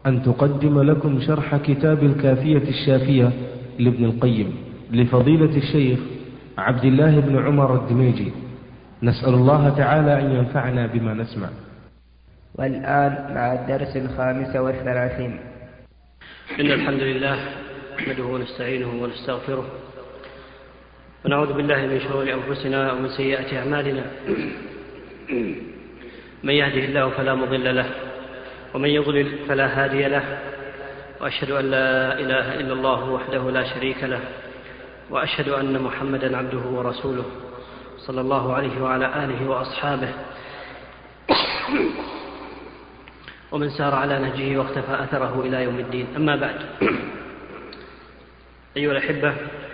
أن تقدم لكم شرح كتاب الكافية الشافية لابن القيم لفضيلة الشيخ عبد الله بن عمر الدميجي. نسأل الله تعالى أن ينفعنا بما نسمع. والآن مع الدرس 35. إن الحمد لله نحمده ونستعينه ونستغفره ونعوذ بالله من شرور أنفسنا ومن سيئات أعمالنا. من يهده الله فلا مضل له ومن يضلل فلا هادي له، وأشهد أن لا إله إلا الله وحده لا شريك له، وأشهد أن محمدا عبده ورسوله صلى الله عليه وعلى آله وأصحابه ومن سار على نهجه واختفى أثره إلى يوم الدين. أما بعد، أيها الأحبة،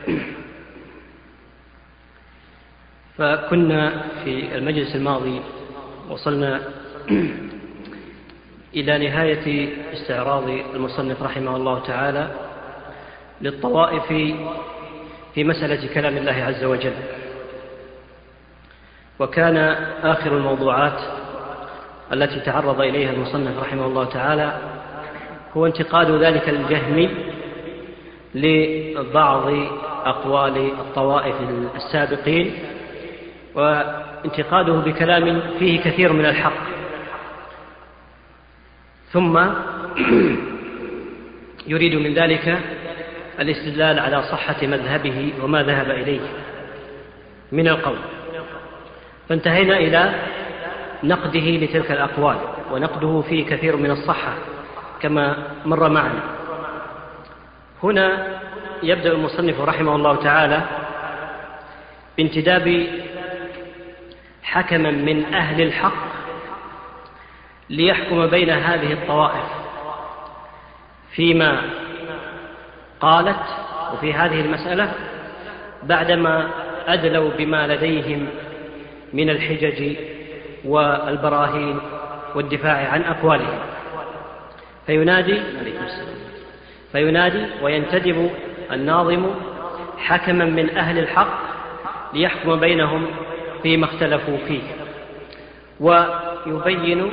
فكنا في المجلس الماضي وصلنا إلى نهاية استعراض المصنف رحمه الله تعالى للطوائف في مسألة كلام الله عز وجل، وكان آخر الموضوعات التي تعرض إليها المصنف رحمه الله تعالى هو انتقاد ذلك الجهم لبعض أقوال الطوائف السابقين، وانتقاده بكلام فيه كثير من الحق، ثم يريد من ذلك الاستدلال على صحة مذهبه وما ذهب إليه من القول. فانتهينا إلى نقده لتلك الأقوال، ونقده فيه كثير من الصحة كما مر معنا. هنا يبدأ المصنف رحمه الله تعالى بانتداب حكما من أهل الحق ليحكم بين هذه الطوائف فيما قالت وفي هذه المسألة، بعدما أدلوا بما لديهم من الحجج والبراهين والدفاع عن أقوالهم. فينادي وينتدب الناظم حكما من أهل الحق ليحكم بينهم فيما اختلفوا فيه، ويبين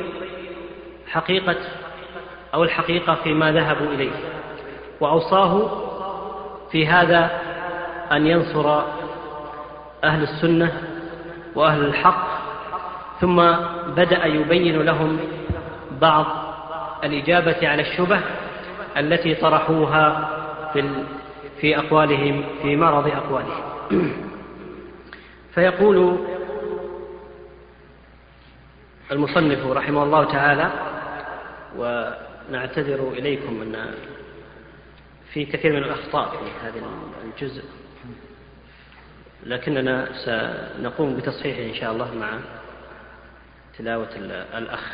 الحقيقة فيما ذهبوا إليه. وأوصاه في هذا أن ينصر أهل السنة وأهل الحق، ثم بدأ يبين لهم بعض الإجابة على الشبه التي طرحوها في أقوالهم، في معرض أقوالهم. فيقول المصنف رحمه الله تعالى، ونعتذر إليكم أن في كثير من الأخطاء في هذا الجزء، لكننا سنقوم بتصحيحه إن شاء الله مع تلاوة الأخ.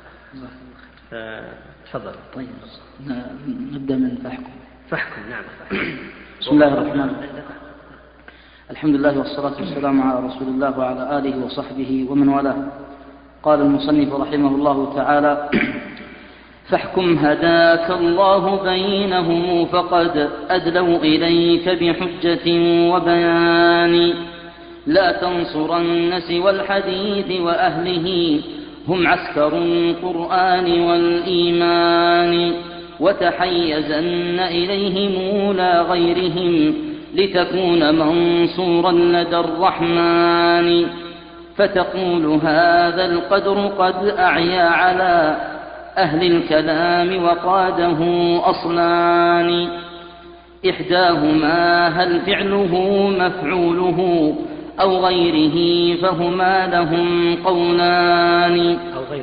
تفضل. طيب، نبدأ من فحكم. نعم. بسم الله الرحمن الرحيم. الحمد لله والصلاة والسلام على رسول الله وعلى آله وصحبه ومن والاه. قال المصنف رحمه الله تعالى: فاحكم هداك الله بينهم فقد أدلوا إليك بحجة وبيان، لا تنصرن سوى الحديث وأهله، هم عسكر القرآن والإيمان، وتحيزن إليهم لا غيرهم، لتكون منصورا لدى الرحمن. فتقول هذا القدر قد أعيا على أهل الكلام وقاده أصلان، إحداهما هل فعله مفعوله أو غيره، فهما لهم قولان.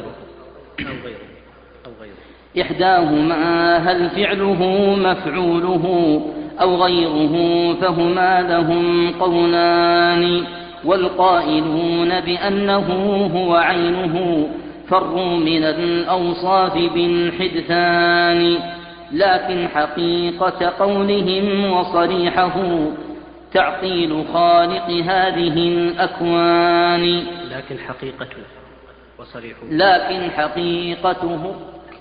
إحداهما هل فعله مفعوله أو غيره، فهما لهم قولان. والقائلون بأنه هو عينه فروا من الأوصاف بالحدثان، لكن حقيقة قولهم وصريحه تعطيل خالق هذه الأكوان. لكن حقيقته وصريحه، لكن حقيقته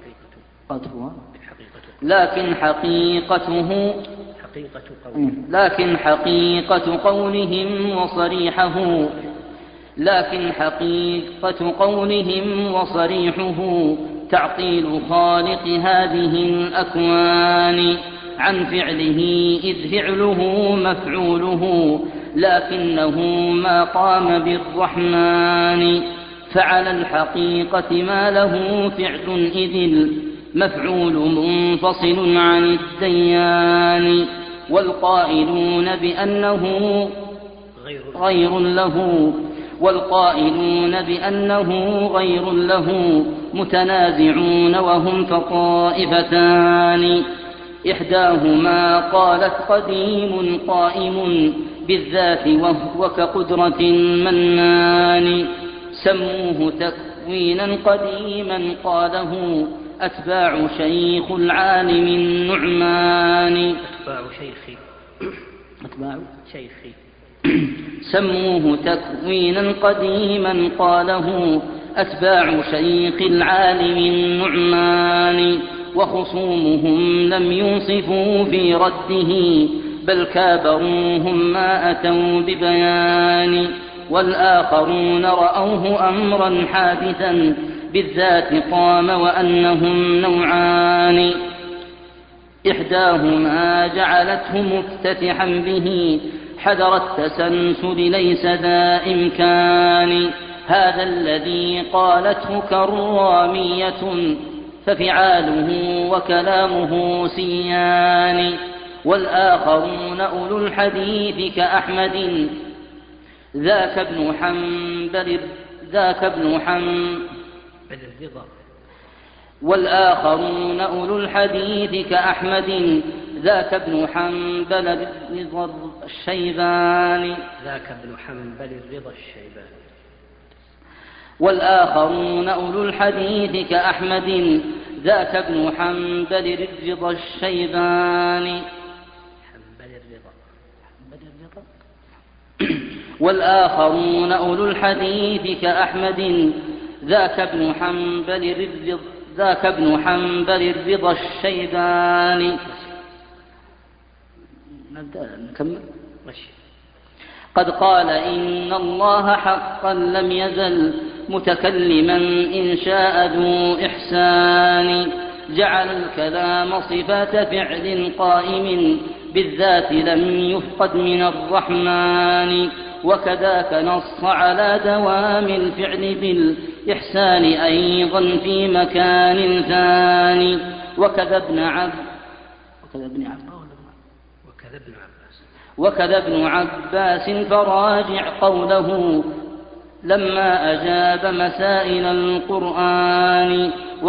لكن حقيقته لكن حقيقة قولهم وصريحه لكن حقيقة قولهم وصريحه تعطيل خالق هذه الأكوان عن فعله إذ فعله مفعوله لكنه ما قام بالرحمن فعلى الحقيقة ما له فعل إذ المفعول منفصل عن الديان والقائلون بأنه غير له متنازعون وهم فطائفتان إحداهما قالت قديم قائم بالذات وهو كقدرة منان سموه تكوينا قديما قاله أتباع شيخ العالم النعمان سموه تكوينا قديما قاله أتباع شيخ العالم النعمان وخصومهم لم ينصفوا في رده بل كابروهم ما أتوا ببيان والآخرون رأوه أمرا حادثا بالذات قام وأنهم نوعان إحداهما جعلته مفتتحا به حذر التسلسل ليس ذا إمكان هذا الذي قالته كرامية ففعاله وكلامه سيان والآخرون أولو الحديث كأحمد ذاك ابن حنبل والآخرون أولو الحديث كأحمد ذاك ابن حنبل الرضا الشيباني والآخرون أولو الحديث كأحمد ذاك ابن حنبل الرضا الشيباني والآخرون أولو الحديث كأحمد ذاك ابن حنبل الرضا الشيباني نكمل قد قال إن الله حقا لم يزل متكلما إن شاء ذو إحسان جعل الكلام صفات فعل قائم بالذات لم يفقد من الرحمن وكذاك نص على دوام الفعل بالإحسان أيضا في مكان ثاني وكذا ابن عباس فراجع قوله لما أجاب مسائل القرآن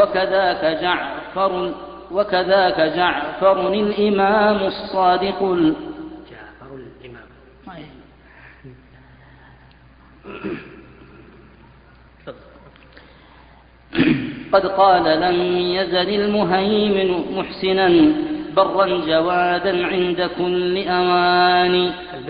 وكذاك جعفر الإمام الصادق قد قال لم يزل المهيمن محسنا برا جوادا عند كل أوان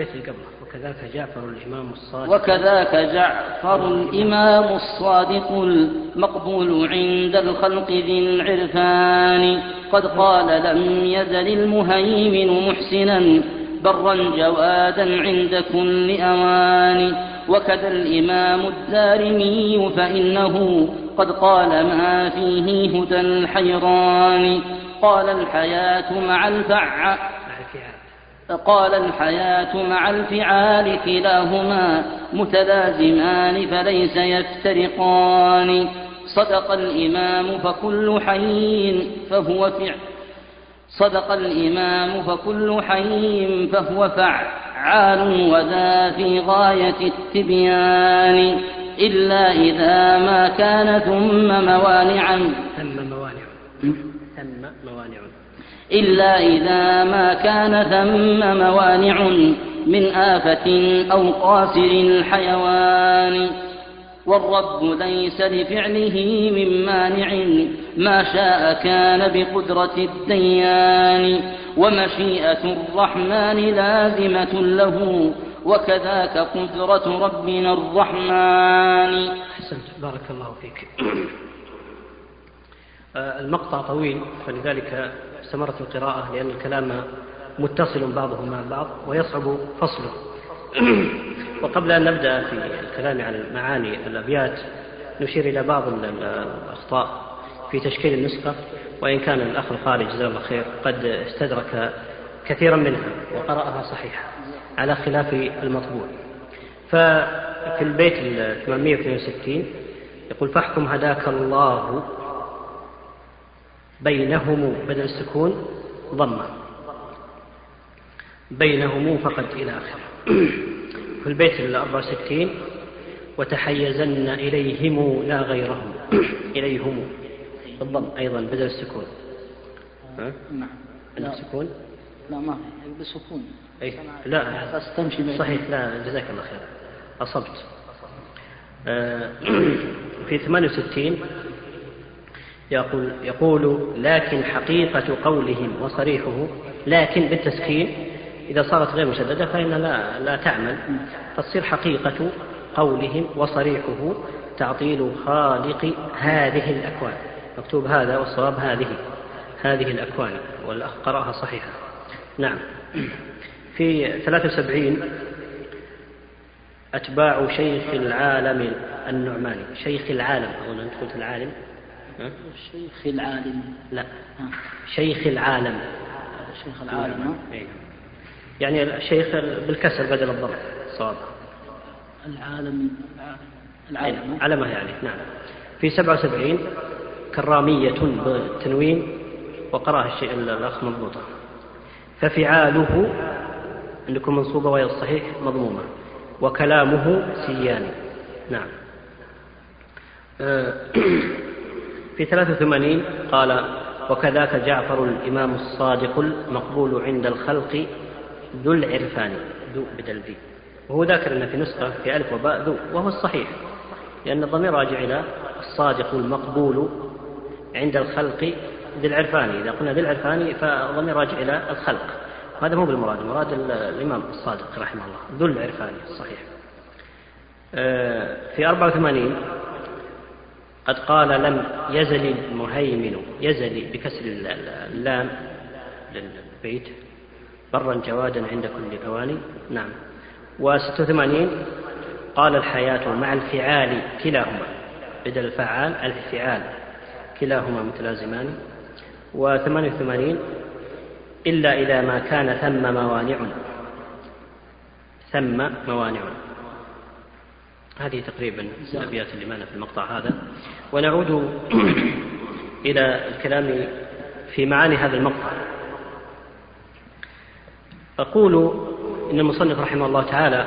وكذاك جعفر الإمام الصادق المقبول عند الخلق ذي العرفان قد قال لم يزل المهيمن محسنا برا جوادا عند كل أوان وكذا الإمام الدارمي فإنه قد قال ما فيه هدى الحيران قال الحياة مع الفعال كلاهما متلازمان فليس يفترقان صدق الإمام فكل حي فهو فعال وذا في غاية التبيان إلا إذا ما كان ثم موانع من آفة أو قاسر الحيوان والرب ليس لفعله من مانع ما شاء كان بقدرة الديان ومشيئة الرحمن لازمة له وكذاك قدرة ربنا الرحمن. أحسنت بارك الله فيك. المقطع طويل فلذلك استمرت القراءة لأن الكلام متصل بعضه مع بعض ويصعب فصله. وقبل أن نبدأ في الكلام عن معاني الأبيات نشير إلى بعض الأخطاء في تشكيل النسخة، وإن كان الأخ القارئ جزاه الله خير قد استدرك كثيرا منها وقرأها صحيحة على خلاف المطبوع. ففي البيت 862 يقول: فاحكم هداك الله بينهم، بدل السكون ضمة، بينهم فقد إلى آخره. في البيت 64: وتحيزن إليهم لا غيرهم، إليهم بالضم أيضا بدل السكون. نعم. السكون لا ما بسكون. أي لا صحيح، لا جزاك الله خير أصبت. في 68 يقول: لكن حقيقة قولهم وصريحه، لكن بالتسكين إذا صارت غير مشددة فإن لا تعمل، تصير حقيقة قولهم وصريحه تعطيل خالق هذه الأكوان. مكتوب هذا والصواب هذه الأكوان، والأخ قرأها صحيحة. نعم. في 73 أتباع شيخ العالم النعماني، شيخ العالم، أظن أنت قلت العالم. شيخ العالم، لا شيخ العالم، شيخ العالم يعني الشيخ بالكسر بدل الضم، صواب العالم علمه يعني. نعم. في 77 كرامية بالتنوين وقرأها الأخ مضبوطة، ففعاله عندكم منصوبة وهي الصحيح مضمومة، وكلامه سياني. نعم. في 83 قال: وكذاك جعفر الإمام الصادق المقبول عند الخلق ذو العرفان، ذو بدل ذي، وهو ذاكر أن في نسخة في ألف وباء ذو، وهو الصحيح لأن الضمير راجع إلى الصادق المقبول عند الخلق ذي العرفان. إذا قلنا ذي العرفان فالضمير راجع إلى الخلق، هذا مو بالمراد، المراد الإمام الصادق رحمه الله ذو العرفان الصحيح. في 84 قد قال: لم يزل المهيمن، يزل بكسر اللام للبيت، برا جوادا عند كل أواني. نعم. و86 قال: الحياة مع الفعال كلاهما، بدل الفعال الفعال كلاهما متلازمان. و88 إلا إذا ما كان ثم موانع. هذه تقريبا الأبيات اللي معنا في المقطع هذا. ونعود إلى الكلام في معاني هذا المقطع. أقول إن المصنف رحمه الله تعالى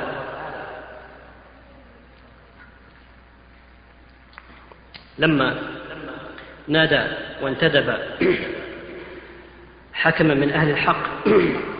لما نادى وانتدب حكما من أهل الحق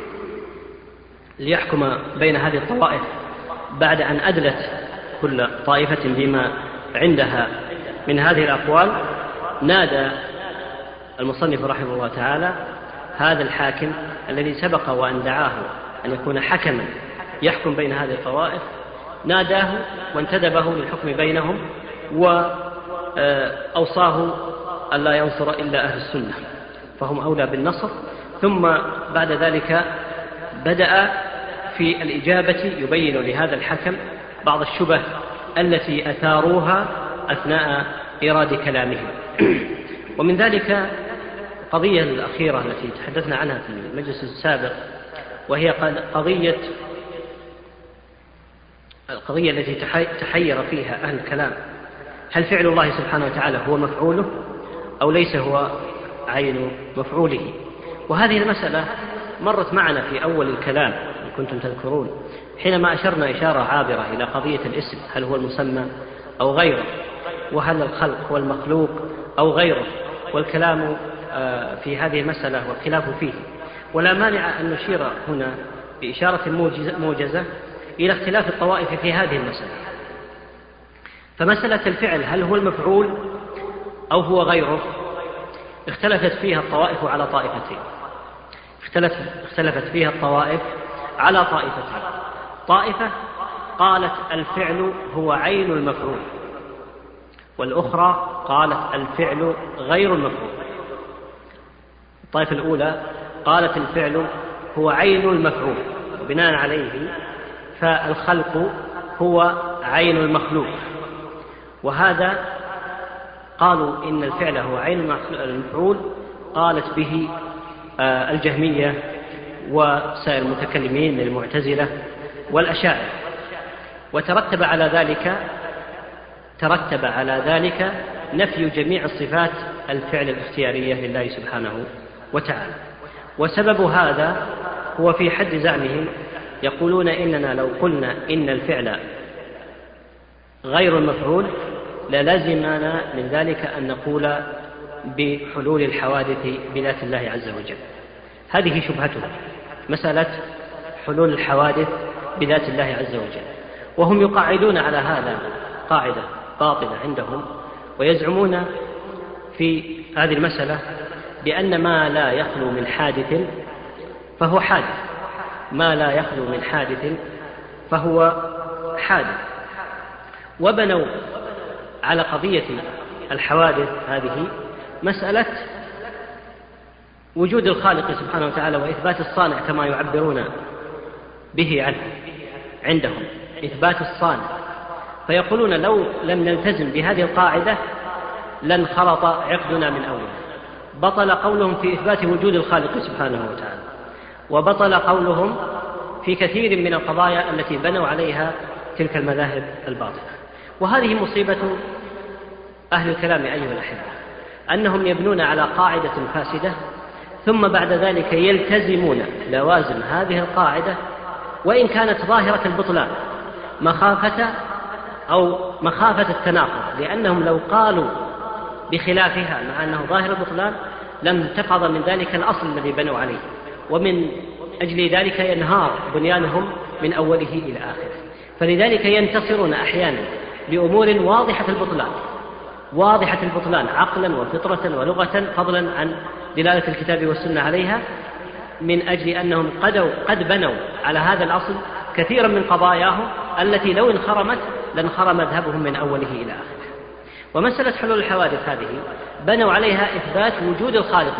ليحكم بين هذه الطوائف بعد أن أدلت كل طائفة بما عندها من هذه الأقوال، نادى المصنف رحمه الله تعالى هذا الحاكم الذي سبق وأن دعاه أن يكون حكما يحكم بين هذه الطوائف، ناداه وانتدبه للحكم بينهم، وأوصاه ألا ينصر إلا أهل السنة فهم أولى بالنصر. ثم بعد ذلك بدأ في الإجابة يبين لهذا الحكم بعض الشبه التي أثاروها أثناء إيراد كلامهم. ومن ذلك القضية الأخيرة التي تحدثنا عنها في المجلس السابق، وهي القضية التي تحير فيها أهل الكلام: هل فعل الله سبحانه وتعالى هو مفعوله أو ليس هو عين مفعوله؟ وهذه المسألة مرت معنا في أول الكلام إن كنتم تذكرون، حينما أشرنا إشارة عابرة إلى قضية الاسم، هل هو المسمى أو غيره، وهل الخلق هو المخلوق أو غيره، والكلام في هذه المسألة والخلاف فيه. ولا مانع أن نشير هنا بإشارة موجزة إلى اختلاف الطوائف في هذه المسألة. فمسألة الفعل هل هو المفعول أو هو غيره اختلفت فيها الطوائف على طائفتين. اختلفت فيها الطوائف على طائفتين: طائفة قالت الفعل هو عين المفعول، والأخرى قالت الفعل غير المفعول. الطائفة الأولى قالت الفعل هو عين المفعول، وبناء عليه فالخلق هو عين المخلوق، وهذا قالوا إن الفعل هو عين المفعول قالت به الجهمية وسائر المتكلمين من المعتزلة والأشاعرة، وترتب على ذلك نفي جميع الصفات الفعل الاختيارية لله سبحانه وتعالى. وسبب هذا هو في حد زعمهم يقولون إننا لو قلنا إن الفعل غير المفعول للزمنا من ذلك أن نقول بحلول الحوادث بذات الله عز وجل. هذه شبهتهم، مسألة حلول الحوادث بذات الله عز وجل، وهم يقاعدون على هذا قاعدة باطلة عندهم، ويزعمون في هذه المسألة بأن ما لا يخلو من حادث فهو حادث، ما لا يخلو من حادث فهو حادث. وبنوا على قضية الحوادث هذه مسألة وجود الخالق سبحانه وتعالى وإثبات الصانع كما يعبرون به عنه عندهم، إثبات الصانع. فيقولون لو لم نلتزم بهذه القاعدة لانخرط عقدنا من أول. بطل قولهم في إثبات وجود الخالق سبحانه وتعالى، وبطل قولهم في كثير من القضايا التي بنوا عليها تلك المذاهب الباطلة. وهذه مصيبة أهل الكلام أيها الأحبة، أنهم يبنون على قاعدة فاسدة ثم بعد ذلك يلتزمون لوازم هذه القاعدة وإن كانت ظاهرة البطلان مخافة التناقض، لأنهم لو قالوا بخلافها مع أنه ظاهر البطلان لم تفض من ذلك الأصل الذي بنوا عليه، ومن أجل ذلك ينهار بنيانهم من أوله إلى آخره. فلذلك ينتصرون أحيانا لأمور واضحة البطلان عقلا وفطرة ولغة، فضلا عن دلالة الكتاب والسنة عليها، من أجل أنهم قد بنوا على هذا الأصل كثيرا من قضاياهم التي لو انخرمت لانخرم مذهبهم من أوله إلى آخره. ومسألة حلول الحوادث هذه بنوا عليها إثبات وجود الخالق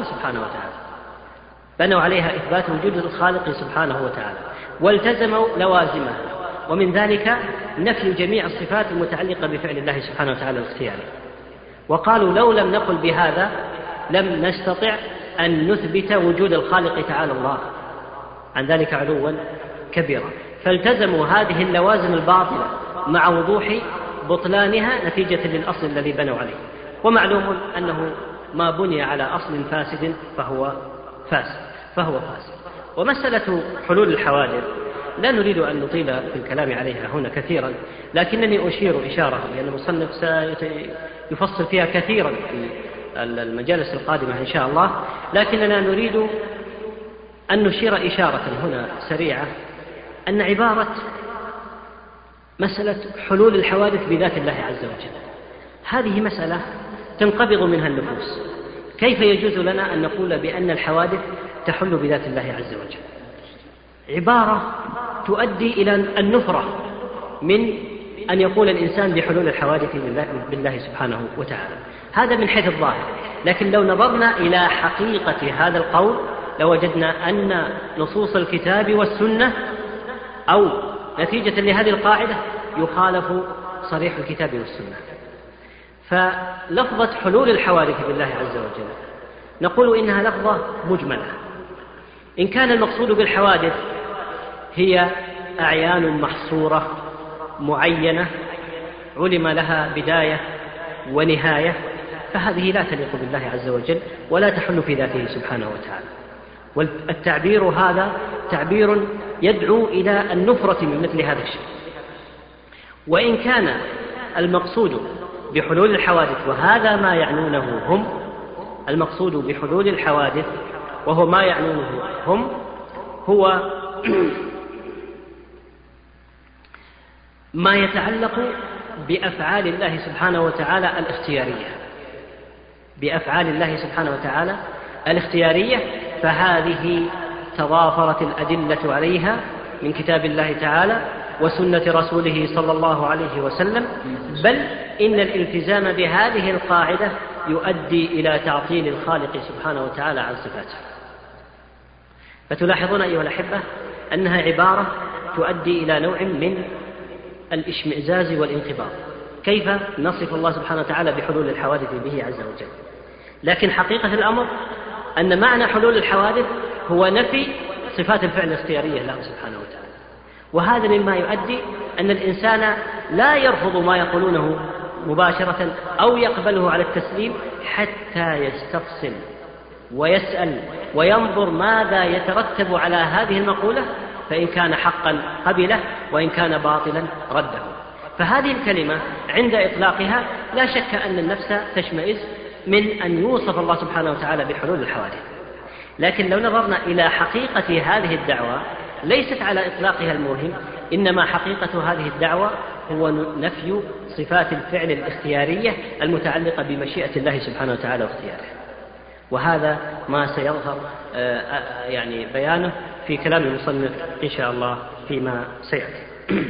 سبحانه وتعالى، والتزموا لوازمها، ومن ذلك نفي جميع الصفات المتعلقة بفعل الله سبحانه وتعالى الاختياري. وقالوا لو لم نقل بهذا لم نستطع أن نثبت وجود الخالق تعالى الله عن ذلك علوا كبيرا. فالتزموا هذه اللوازم الباطلة مع وضوح بطلانها نتيجة للأصل الذي بنوا عليه. ومعلوم أنه ما بني على أصل فاسد فهو فاسد. ومسألة حلول الحوادث لا نريد أن نطيل في الكلام عليها هنا كثيرا، لكنني أشير إشارة، لأن المصنف سيفصل فيها كثيرا في المجالس القادمة إن شاء الله، لكننا نريد أن نشير إشارة هنا سريعة أن عبارة مسألة حلول الحوادث بذات الله عز وجل هذه مسألة تنقبض منها النفوس. كيف يجوز لنا أن نقول بأن الحوادث تحل بذات الله عز وجل؟ عبارة تؤدي إلى النفرة من أن يقول الإنسان بحلول الحوادث بالله سبحانه وتعالى. هذا من حيث الظاهر، لكن لو نظرنا إلى حقيقة هذا القول لوجدنا أن نصوص الكتاب والسنة أو نتيجة لهذه القاعدة يخالف صريح الكتاب والسنة. فلفظة حلول الحوادث بالله عز وجل نقول إنها لفظة مجملة. إن كان المقصود بالحوادث هي أعيان محصورة معينة علم لها بداية ونهاية، فهذه لا تليق بالله عز وجل ولا تحل في ذاته سبحانه وتعالى. والتعبير هذا تعبير يدعو إلى النفرة من مثل هذا الشيء. وإن كان المقصود بحلول الحوادث وهذا ما يعنونه هم، المقصود بحلول الحوادث وهو ما يعنونه هم هو ما يتعلق بأفعال الله سبحانه وتعالى الاختيارية، بأفعال الله سبحانه وتعالى الاختيارية، فهذه تضافرت الأدلة عليها من كتاب الله تعالى وسنة رسوله صلى الله عليه وسلم، بل إن الالتزام بهذه القاعدة يؤدي إلى تعطيل الخالق سبحانه وتعالى عن صفاته. فتلاحظون أيها الأحبة أنها عبارة تؤدي إلى نوع من الإشمئزاز والانقباض. كيف نصف الله سبحانه وتعالى بحلول الحوادث به عز وجل؟ لكن حقيقة الأمر أن معنى حلول الحوادث هو نفي صفات الفعل الاختيارية له سبحانه وتعالى، وهذا مما يؤدي أن الإنسان لا يرفض ما يقولونه مباشرة أو يقبله على التسليم حتى يستفصل ويسأل وينظر ماذا يترتب على هذه المقولة، فإن كان حقا قبله وإن كان باطلا رده. فهذه الكلمة عند إطلاقها لا شك أن النفس تشمئز من أن يوصف الله سبحانه وتعالى بحلول الحوادث. لكن لو نظرنا إلى حقيقة هذه الدعوة ليست على إطلاقها الموهم، إنما حقيقة هذه الدعوة هو نفي صفات الفعل الاختيارية المتعلقة بمشيئة الله سبحانه وتعالى واختياره، وهذا ما سيظهر يعني بيانه في كلام المصنف إن شاء الله فيما سيأتي.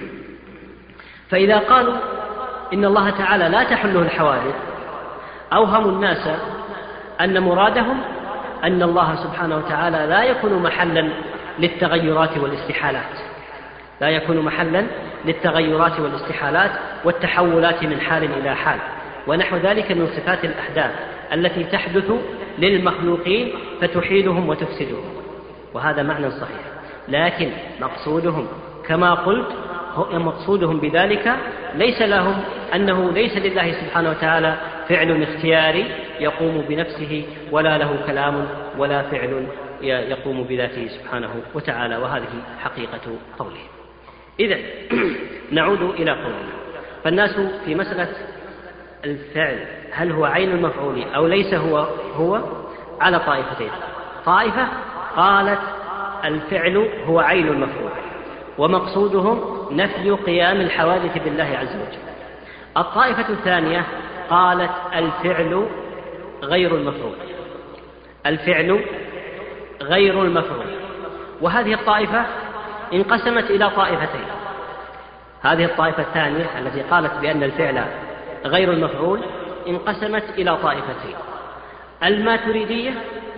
فإذا قالوا إن الله تعالى لا تحله الحوادث أوهموا الناس أن مرادهم أن الله سبحانه وتعالى لا يكون محلا للتغيرات والاستحالات، لا يكون محلا للتغيرات والاستحالات والتحولات من حال إلى حال ونحو ذلك من صفات الأحداث التي تحدث للمخلوقين فتحيلهم وتفسدهم، وهذا معنى صحيح. لكن مقصودهم كما قلت مقصودهم بذلك ليس لهم أنه ليس لله سبحانه وتعالى فعل اختياري يقوم بنفسه ولا له كلام ولا فعل يقوم بذاته سبحانه وتعالى، وهذه حقيقة قوله. إذن نعود إلى قولنا. فالناس في مسألة الفعل هل هو عين المفعول أو ليس هو على طائفتين. طائفة قالت الفعل هو عين المفعول ومقصودهم نفي قيام الحوادث بالله عز وجل. الطائفة الثانية قالت الفعل غير المفعول، الفعل غير المفعول. وهذه الطائفة انقسمت إلى طائفتين. هذه الطائفة الثانية التي قالت بأن الفعل غير المفعول انقسمت إلى طائفتين: الماتريدية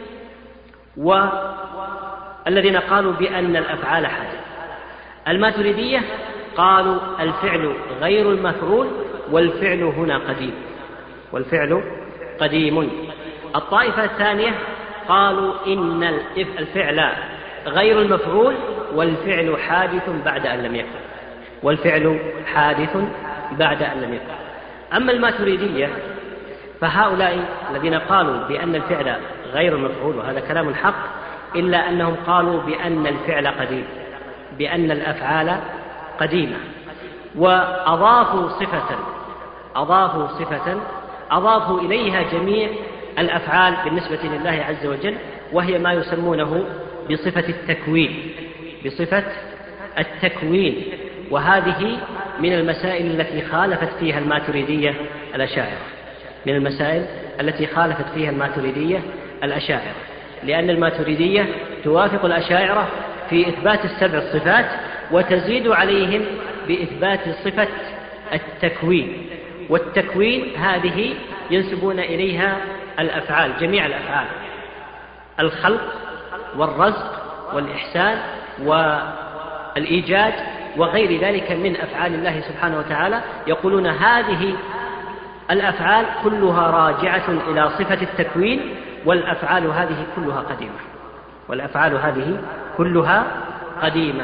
والذين قالوا بأن الأفعال حادثة. الماتريدية قالوا الفعل غير المفعول والفعل هنا قديم، والفعل قديم. الطائفة الثانية قالوا إن الفعل غير المفعول والفعل حادث بعد أن لم يكن، والفعل حادث بعد أن لم يكن. أما الماتريدية فهؤلاء الذين قالوا بأن الفعل غير المفعول، وهذا كلام حق، إلا أنهم قالوا بأن الفعل قديم، بأن الأفعال قديمة، وأضافوا صفة أضافوا إليها جميع الأفعال بالنسبة لله عز وجل، وهي ما يسمونه بصفة التكوين، بصفة التكوين. وهذه من المسائل التي خالفت فيها الماتريدية الأشاعرة، من المسائل التي خالفت فيها الماتريدية الأشاعرة، لأن الماتريدية توافق الأشاعرة في إثبات السبع الصفات وتزيد عليهم بإثبات صفة التكوين. والتكوين هذه ينسبون إليها الأفعال، جميع الأفعال: الخلق والرزق والإحسان والإيجاد وغير ذلك من أفعال الله سبحانه وتعالى. يقولون هذه الأفعال كلها راجعة إلى صفة التكوين، والأفعال هذه كلها قديمة، والأفعال هذه كلها قديمة.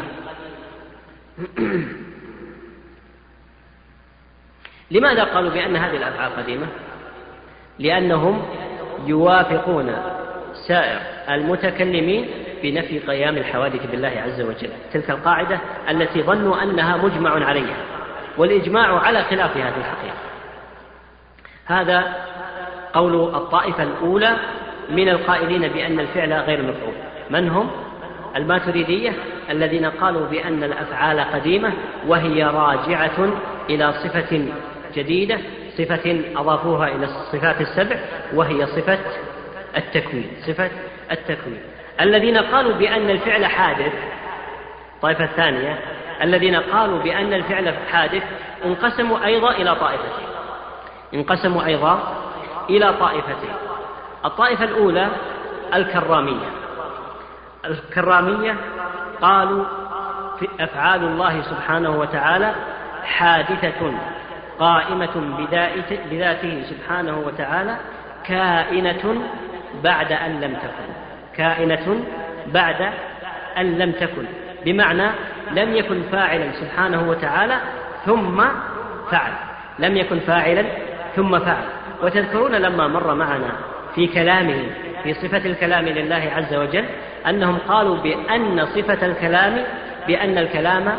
لماذا قالوا بأن هذه الأفعال قديمة؟ لأنهم يوافقون سائر المتكلمين بنفي قيام الحوادث بالله عز وجل، تلك القاعدة التي ظنوا أنها مجمع عليها، والإجماع على خلاف هذه الحقيقة. هذا قول الطائفة الأولى من القائلين بأن الفعل غير مفعول. من هم؟ الماتريدية الذين قالوا بأن الأفعال قديمة وهي راجعة إلى صفة جديدة، صفة أضافوها إلى الصفات السبع، وهي صفة التكوين، صفة التكوين. الذين قالوا بأن الفعل حادث، الطائفة الثانية الذين قالوا بأن الفعل حادث انقسموا أيضا إلى طائفتين. الطائفة الأولى الكرامية قالوا في أفعال الله سبحانه وتعالى حادثة قائمة بذاته سبحانه وتعالى كائنة بعد أن لم تكن، كائنة بعد أن لم تكن، بمعنى لم يكن فاعلا سبحانه وتعالى ثم فعل، لم يكن فاعلا ثم فعل. وتذكرون لما مر معنا في كلامه في صفة الكلام لله عز وجل أنهم قالوا بأن صفة الكلام بأن الكلام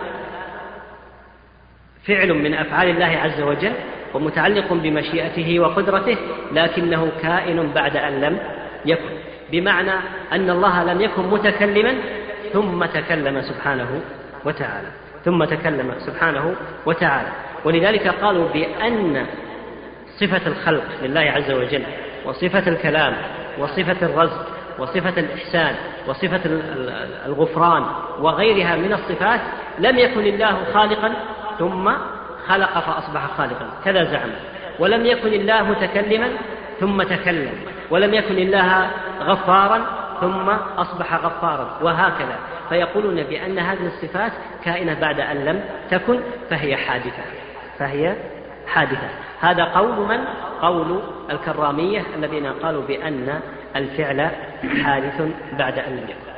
فعل من أفعال الله عز وجل ومتعلق بمشيئته وقدرته، لكنه كائن بعد أن لم يكن، بمعنى أن الله لم يكن متكلما ثم تكلم سبحانه وتعالى، ثم تكلم سبحانه وتعالى. ولذلك قالوا بأن صفة الخلق لله عز وجل وصفة الكلام وصفة الرزق وصفة الإحسان وصفة الغفران وغيرها من الصفات لم يكن الله خالقا ثم خلق فأصبح خالقا، كذا زعم. ولم يكن الله متكلما ثم تكلم، ولم يكن الله غفارا ثم أصبح غفارا، وهكذا. فيقولون بأن هذه الصفات كائنة بعد أن لم تكن فهي حادثة، فهي حادثة. هذا قول من؟ قول الكرامية الذين قالوا بأن الفعل حادث بعد أن لم يكن.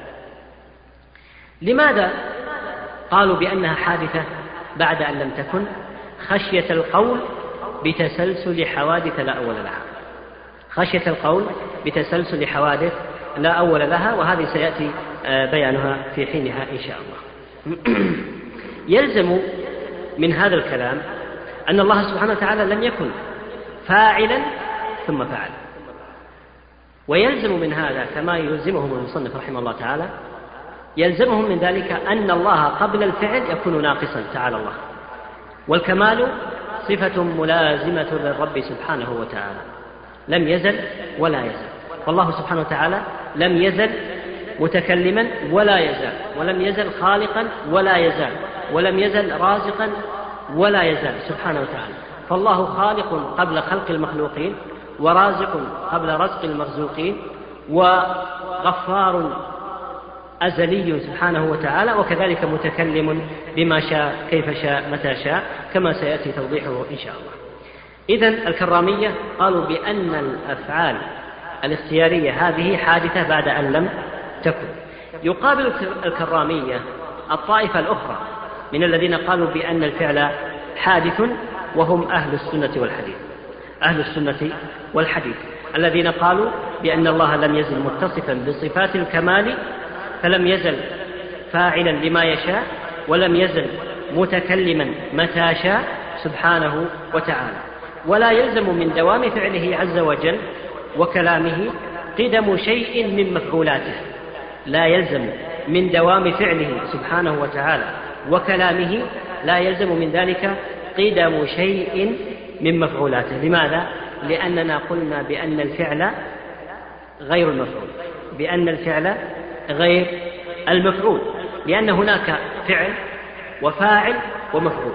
لماذا قالوا بأنها حادثة بعد أن لم تكن؟ خشية القول بتسلسل حوادث لا أول لها، خشية القول بتسلسل حوادث لا أول لها، وهذه سيأتي بيانها في حينها إن شاء الله. يلزم من هذا الكلام أن الله سبحانه وتعالى لم يكن فاعلا ثم فعل، ويلزم من هذا كما يلزمهم المصنف رحمه الله تعالى، يلزمهم من ذلك أن الله قبل الفعل يكون ناقصا تعالى الله، والكمال صفة ملازمة للرب سبحانه وتعالى، لم يزل ولا يزل. والله سبحانه وتعالى لم يزل متكلما ولا يزال، ولم يزل خالقا ولا يزال، ولم يزل رازقا ولا يزال سبحانه وتعالى. فالله خالق قبل خلق المخلوقين، ورازق قبل رزق المرزوقين، وغفار أزلي سبحانه وتعالى، وكذلك متكلم بما شاء كيف شاء متى شاء، كما سيأتي توضيحه إن شاء الله. إذن الكرامية قالوا بأن الأفعال الاختيارية هذه حادثة بعد أن لم تكن. يقابل الكرامية الطائفة الأخرى من الذين قالوا بأن الفعل حادث، وهم أهل السنة والحديث، أهل السنة والحديث الذين قالوا بأن الله لم يزل متصفا بصفات الكمال، فلم يزل فاعلا لما يشاء، ولم يزل متكلما متى شاء سبحانه وتعالى. ولا يلزم من دوام فعله عز وجل وكلامه قدم شيء من مفعولاته، لا يلزم من دوام فعله سبحانه وتعالى وكلامه، لا يلزم من ذلك قدم شيء من مفعولاته. لماذا؟ لأننا قلنا بأن الفعل غير المفعول، بأن الفعل غير المفعول، لأن هناك فعل وفاعل ومفعول،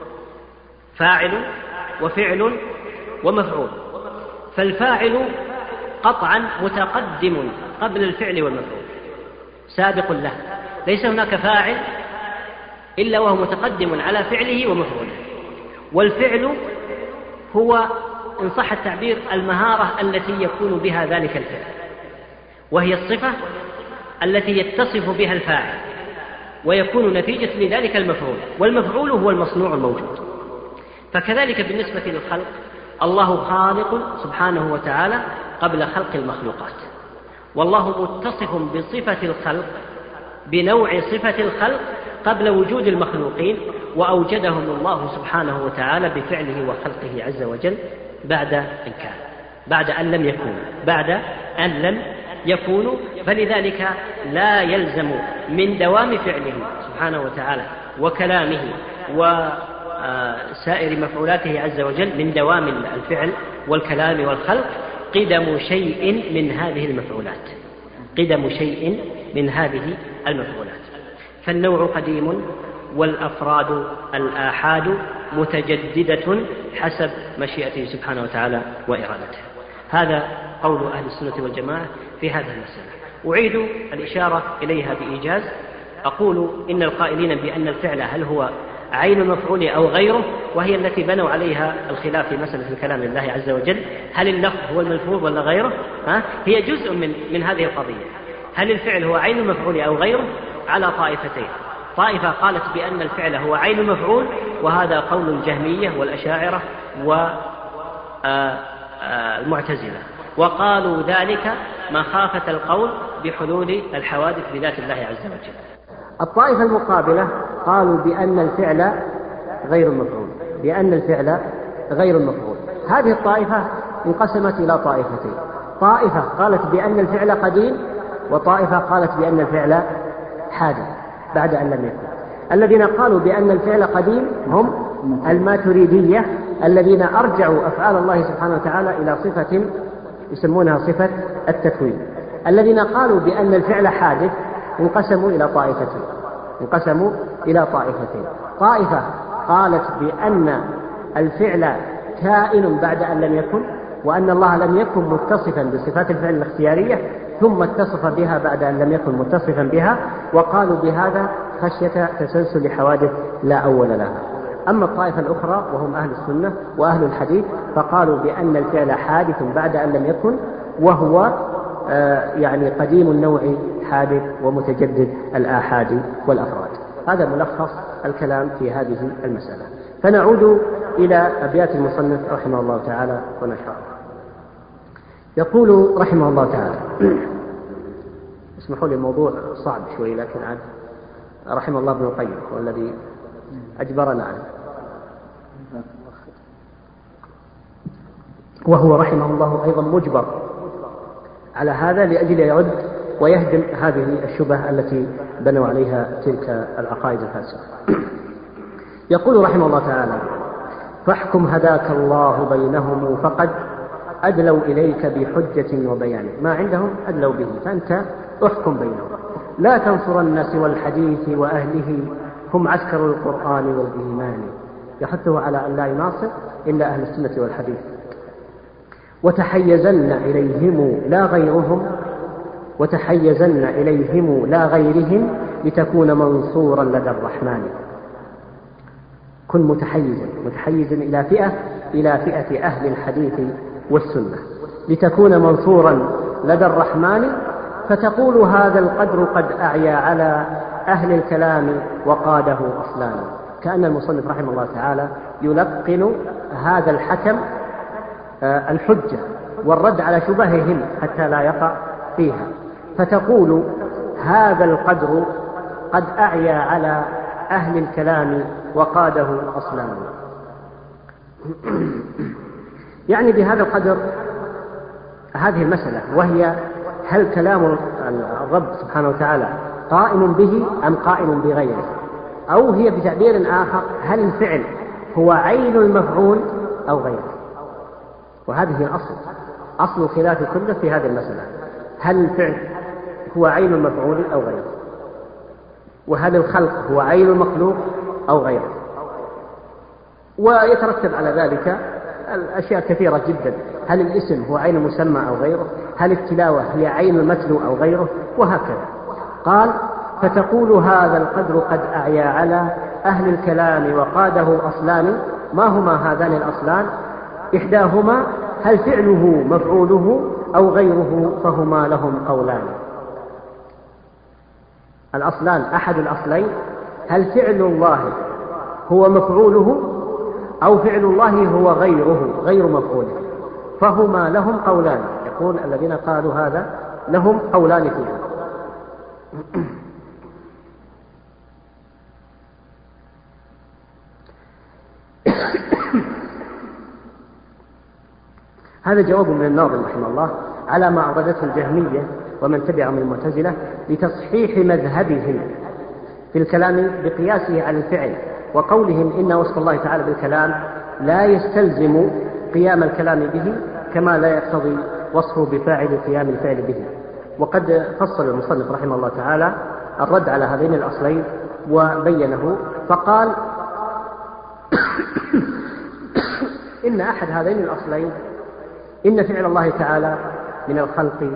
فاعل وفعل ومفعول. فالفاعل قطعا متقدم قبل الفعل والمفعول، سابق له، ليس هناك فاعل إلا وهو متقدم على فعله ومفعوله. والفعل هو إن صح التعبير المهارة التي يكون بها ذلك الفعل، وهي الصفة التي يتصف بها الفاعل ويكون نتيجة لذلك المفعول، والمفعول هو المصنوع الموجود. فكذلك بالنسبة للخلق، الله خالق سبحانه وتعالى قبل خلق المخلوقات، والله متصف بصفة الخلق بنوع صفة الخلق قبل وجود المخلوقين، وأوجدهم الله سبحانه وتعالى بفعله وخلقه عز وجل بعد إن كان، بعد أن لم يكونوا، بعد أن لم يكونوا. فلذلك لا يلزم من دوام فعله سبحانه وتعالى وكلامه وسائر مفعولاته عز وجل، من دوام الفعل والكلام والخلق قدم شيء من هذه المفعولات، قدم شيء من هذه المفعولات. فالنوع قديم والأفراد الآحاد متجددة حسب مشيئته سبحانه وتعالى وإرادته. هذا قول أهل السنة والجماعة في هذه المسألة. أعيد الإشارة إليها بإيجاز. أقول إن القائلين بأن الفعل هل هو عين المفعول أو غيره، وهي التي بنوا عليها الخلاف في مسألة كلام الله عز وجل، هل اللفظ هو الملفوظ ولا غيره؟ هي جزء من هذه القضية. هل الفعل هو عين المفعول أو غيره؟ على طائفتين. طائفة قالت بأن الفعل هو عين المفعول، وهذا قول الجهمية والأشاعرة والمعتزلة، وقالوا ذلك مخافة القول بحلول الحوادث بذات الله عز وجل. الطائفة المقابلة قالوا بأن الفعل غير المفعول، بأن الفعل غير المفعول. هذه الطائفة انقسمت إلى طائفتين: طائفة قالت بأن الفعل قديم، وطائفة قالت بأن الفعل حادث بعد أن لم يكن. الذين قالوا بأن الفعل قديم هم الماتريدية، الذين أرجعوا أفعال الله سبحانه وتعالى إلى صفة يسمونها صفة التكوين. الذين قالوا بأن الفعل حادث انقسموا إلى طائفتين: طائفة قالت بأن الفعل كائن بعد أن لم يكن، وأن الله لم يكن متصفا بصفات الفعل الاختيارية ثم اتصف بها بعد أن لم يكن متصفا بها، وقالوا بهذا خشية تسلسل حوادث لا أول لها. أما الطائفة الأخرى وهم أهل السنة وأهل الحديث فقالوا بأن الفعل حادث بعد أن لم يكن، وهو يعني قديم النوع حادث ومتجدد الآحاد والأفراد. هذا ملخص الكلام في هذه المسألة. فنعود إلى أبيات المصنف رحمه الله تعالى ونشرحها. يقول رحمه الله تعالى اسمحوا لي الموضوع صعب شوي، لكن عاد رحمه الله ابن القيم هو الذي أجبرنا عليه، وهو رحمه الله أيضا مجبر على هذا لأجل يرد ويهدم هذه الشبهة التي بنوا عليها تلك العقائد الفاسدة. يقول رحمه الله تعالى: فاحكم هداك الله بينهم فقد أدلوا إليك بحجة وبيان، ما عندهم أدلوا به، فأنت احكم بينهم. لا تنصرن سوى الحديث وأهله، هم عسكر القرآن والإيمان. يحثه على أن لا يناصر إلا أهل السنة والحديث. وتحيزن إليهم لا غيرهم لتكون منصورا لدى الرحمن. كن متحيزا إلى فئة أهل الحديث والسنة لتكون منصورا لدى الرحمن، فتقول هذا القدر قد أعيا على أهل الكلام وقاده أصلان. كأن المصنف رحمه الله تعالى يلقن هذا الحكم الحجة والرد على شبههم حتى لا يقع فيها، فتقول هذا القدر قد أعيا على أهل الكلام وقاده أصلان. يعني بهذا القدر هذه المسألة، وهي هل كلام الرب سبحانه وتعالى قائم به أم قائم بغيره، أو هي بتعبير آخر هل الفعل هو عين المفعول أو غيره. وهذه هي أصل الخلاف كله في هذه المسألة: هل الفعل هو عين المفعول أو غيره، وهل الخلق هو عين المخلوق أو غيره. ويترتب على ذلك الأشياء كثيرة جدا: هل الاسم هو عين المسمى أو غيره، هل التلاوة هي عين المتلو أو غيره، وهكذا. قال: فتقول هذا القدر قد أعيا على أهل الكلام وقاده أصلان. ما هما هذان الأصلان؟ إحداهما هل فعله مفعوله أو غيره، فهما لهم قولان. الأصلان أحد الأصلين: هل فعل الله هو مفعوله أو فعل الله هو غير مفعوله، فهما لهم قولان. يقول الذين قالوا هذا لهم قولان فيها. هذا جواب من الناظم رحمه الله على ما أوردته الجهمية ومن تبعهم من المعتزلة لتصحيح مذهبهم في الكلام بقياسه على الفعل، وقولهم إن وصف الله تعالى بالكلام لا يستلزم قيام الكلام به كما لا يقتضي وصفه بفاعل قيام الفعل به. وقد فصل المصنف رحمه الله تعالى الرد على هذين الأصلين وبينه، فقال: إن أحد هذين الأصلين إن فعل الله تعالى من الخلق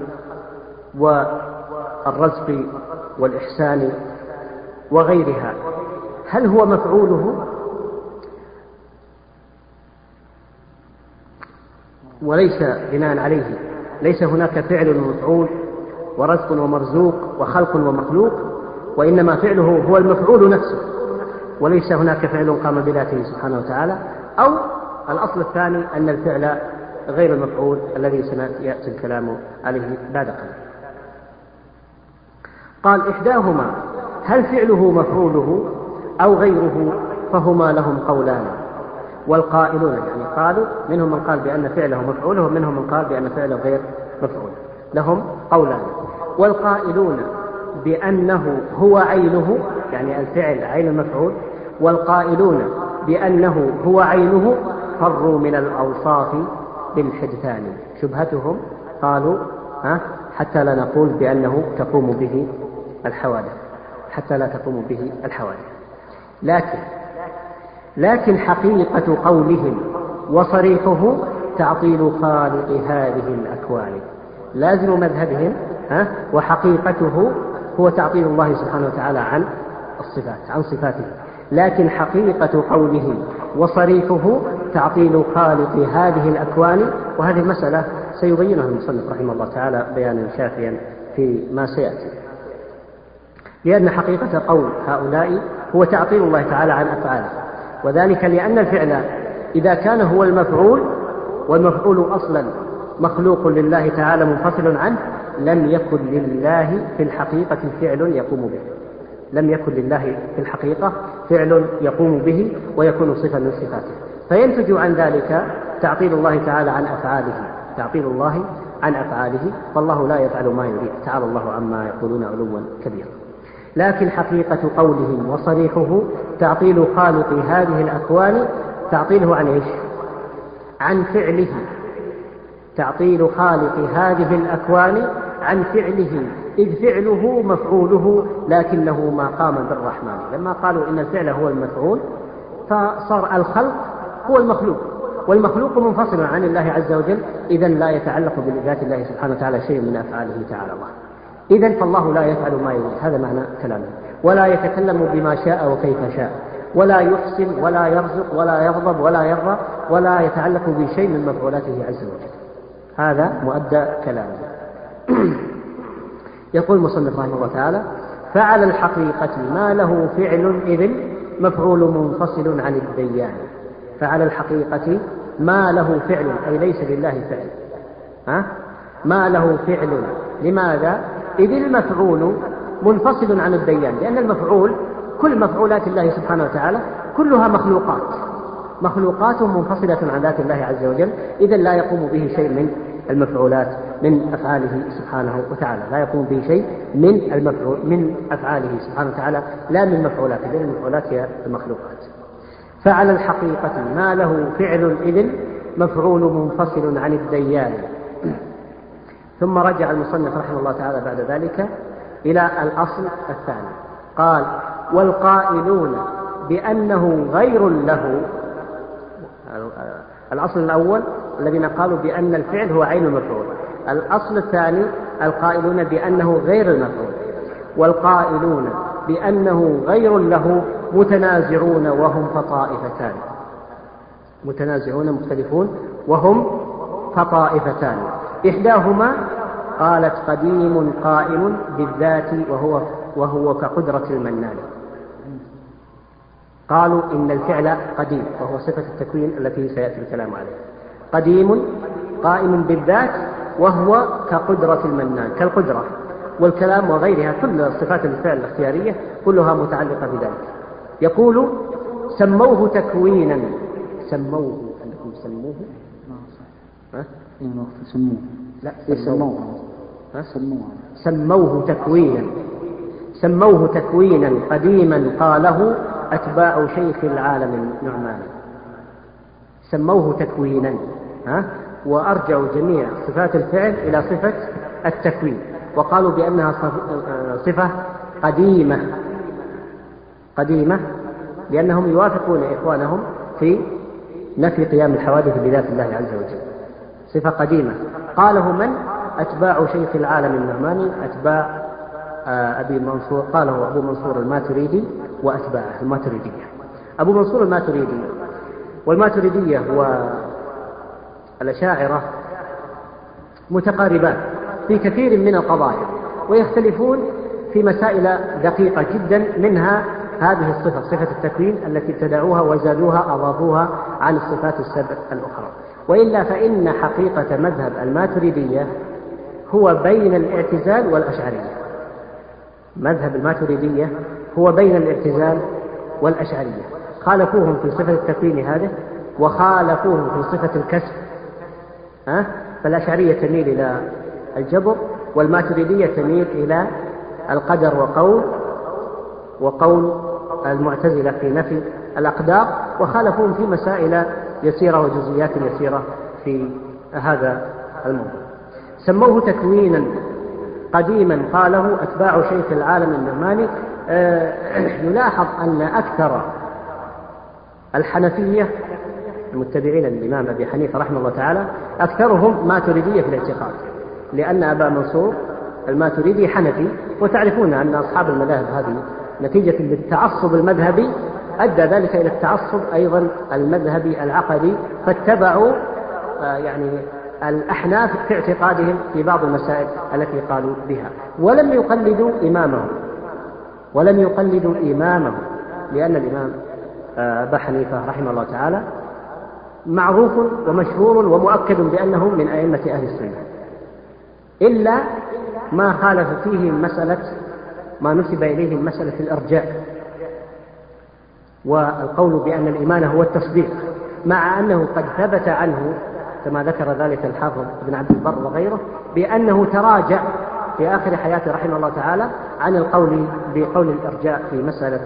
والرزق والإحسان وغيرها هل هو مفعوله وليس بناء عليه، ليس هناك فعل ومفعول ورزق ومرزوق وخلق ومخلوق، وإنما فعله هو المفعول نفسه وليس هناك فعل قام بذاته سبحانه وتعالى، أو الأصل الثاني أن الفعل غير المفعول الذي سيأتي الكلام عليه بعد قليل. قال إحداهما هل فعله مفعوله أو غيره فهما لهم قولان، والقائلون يعني قالوا منهم من قال بأن فعله مفعوله ومنهم من قال بأن فعله غير مفعول، لهم قولان. والقائلون بأنه هو عينه يعني الفعل عين المفعول، والقائلون بأنه هو عينه فروا من الأوصاف بالحدثان. شبهتهم قالوا حتى لا نقول بأنه تقوم به الحوادث، حتى لا تقوم به الحوادث. لكن حقيقة قولهم وصريحه تعطيل خالق هذه الأكوان. لازم مذهبهم وحقيقته هو تعطيل الله سبحانه وتعالى عن الصفات، عن صفاته، لكن حقيقة قوله وصريحه تعطيل خالق هذه الأكوان. وهذه المسألة سيبينها المصنف رحمه الله تعالى بيانا شافيا في ما سيأتي، لأن حقيقة قول هؤلاء هو تعطيل الله تعالى عن أفعاله، وذلك لأن الفعل إذا كان هو المفعول والمفعول أصلا مخلوق لله تعالى منفصل عنه لم يكن لله في الحقيقة فعل يقوم به، لم يكن لله في الحقيقة فعل يقوم به ويكون صفة من صفاته، فينتج عن ذلك تعطيل الله تعالى عن أفعاله، تعطيل الله عن أفعاله، فالله لا يفعل ما يريد، تعالى الله عما يقولون علوا كبيرا. لكن حقيقة قولهم وصريحه تعطيل خالق هذه الأكوان. تعطيله عن إيش؟ عن فعله، تعطيل خالق هذه الأكوان عن فعله، إذ فعله مفعوله لكنه ما قام بالرحمن. لما قالوا إن الفعل هو المفعول فصار الخلق هو المخلوق، والمخلوق منفصل عن الله عز وجل، إذن لا يتعلق بذات الله سبحانه وتعالى شيء من أفعاله تعالى الله، إذن فالله لا يفعل ما يريد. هذا معنى كلامه. ولا يتكلم بما شاء وكيف شاء، ولا يحسن ولا يرزق ولا يغضب ولا يرضى، ولا يتعلق بشيء من مفعولاته عز وجل. هذا مؤدى كلامه. يقول المصنف رحمه الله تعالى: فعلى الحقيقة ما له فعل إذ مفعول منفصل عن الديان. فعلى الحقيقة ما له فعل أي ليس لله فعل، ما له فعل. لماذا؟ إذ المفعول منفصل عن الديان، لأن المفعول كل مفعولات الله سبحانه وتعالى كلها مخلوقات منفصلة عن ذات الله عز وجل، إذن لا يقوم به شيء من المفعولات من أفعاله سبحانه وتعالى، لا يقوم به شيء من أفعاله سبحانه وتعالى، لا من مفعولاته، لأن المفعولات هي المخلوقات. فعلى الحقيقة ما له فعل إذن مفعول منفصل عن الديان. ثم رجع المصنف رحمه الله تعالى بعد ذلك إلى الأصل الثاني، قال: والقائلون بأنه غير له. الأصل الأول الذين قالوا بأن الفعل هو عين المفعول. الأصل الثاني القائلون بأنه غير المفعول. والقائلون بأنه غير له متنازعون وهم فطائفتان، متنازعون مختلفون وهم فطائفتان. إحداهما قالت قديم قائم بالذات وهو كقدرة المنان. قالوا إن الفعل قديم وهو صفة التكوين التي سيأتي الكلام عليه، قديم قائم بالذات وهو كقدرة المنان، كالقدرة والكلام وغيرها، كل صفات الفعل الاختيارية كلها متعلقة بذلك. يقول: سموه تكوينا. سموه أنكم سموه سموه تكوينا. سموه تكوينا قديما قاله أتباع شيخ العالم النعماني. سموه تكوينا، وأرجعوا جميع صفات الفعل إلى صفة التكوين، وقالوا بأنها صفة قديمة لأنهم يوافقون إخوانهم في نفي قيام الحوادث بذات الله عز وجل. صفة قديمة قاله من؟ أتباع شيخ العالم النعماني، أتباع أبي منصور، قاله أبو منصور الماتريدي وأتباعه الماتريدية. أبو منصور الماتريدي والماتريدية والأشاعرة متقاربان في كثير من القضايا، ويختلفون في مسائل دقيقة جدا، منها هذه الصفة، صفة التكوين التي ابتدعوها وزادوها أضافوها عن الصفات السبع الأخرى. وإلا فإن حقيقة مذهب الماتريدية هو بين الاعتزال والأشعرية. مذهب الماتريدية هو بين الاعتزال والأشعرية، خالفوهم في صفة التكوين هذه وخالفوهم في صفة الكسب. فالأشعرية تميل إلى الجبر، والماتريدية تميل إلى القدر وقول المعتزلة في نفي الأقدار، وخالفوهم في مسائل يسيرة وجزئيات يسيرة في هذا الموضوع. سموه تكوينا قديما قاله أتباع شيخ العالم النعماني. يلاحظ أن أكثر الحنفية المتبعين للإمام أبي حنيفة رحمه الله تعالى أكثرهم ماتريدية في الاعتقاد، لأن أبا منصور الماتريدي حنفي، وتعرفون أن أصحاب المذاهب هذه نتيجة للتعصب المذهبي أدى ذلك إلى التعصب أيضا المذهبي العقدي، فاتبعوا يعني الأحناف في اعتقادهم في بعض المسائل التي قالوا بها، ولم يقلدوا إمامهم، لأن الإمام أبا حنيفة رحمه الله تعالى معروف ومشهور ومؤكد بأنه من أئمة أهل السنة، إلا ما خالف فيه مسألة ما نسب إليه مسألة الإرجاء والقول بأن الإيمان هو التصديق، مع أنه قد ثبت عنه كما ذكر ذلك الحافظ ابن عبد البر وغيره بأنه تراجع في آخر حياته رحمه الله تعالى عن القول بقول الإرجاء في مسألة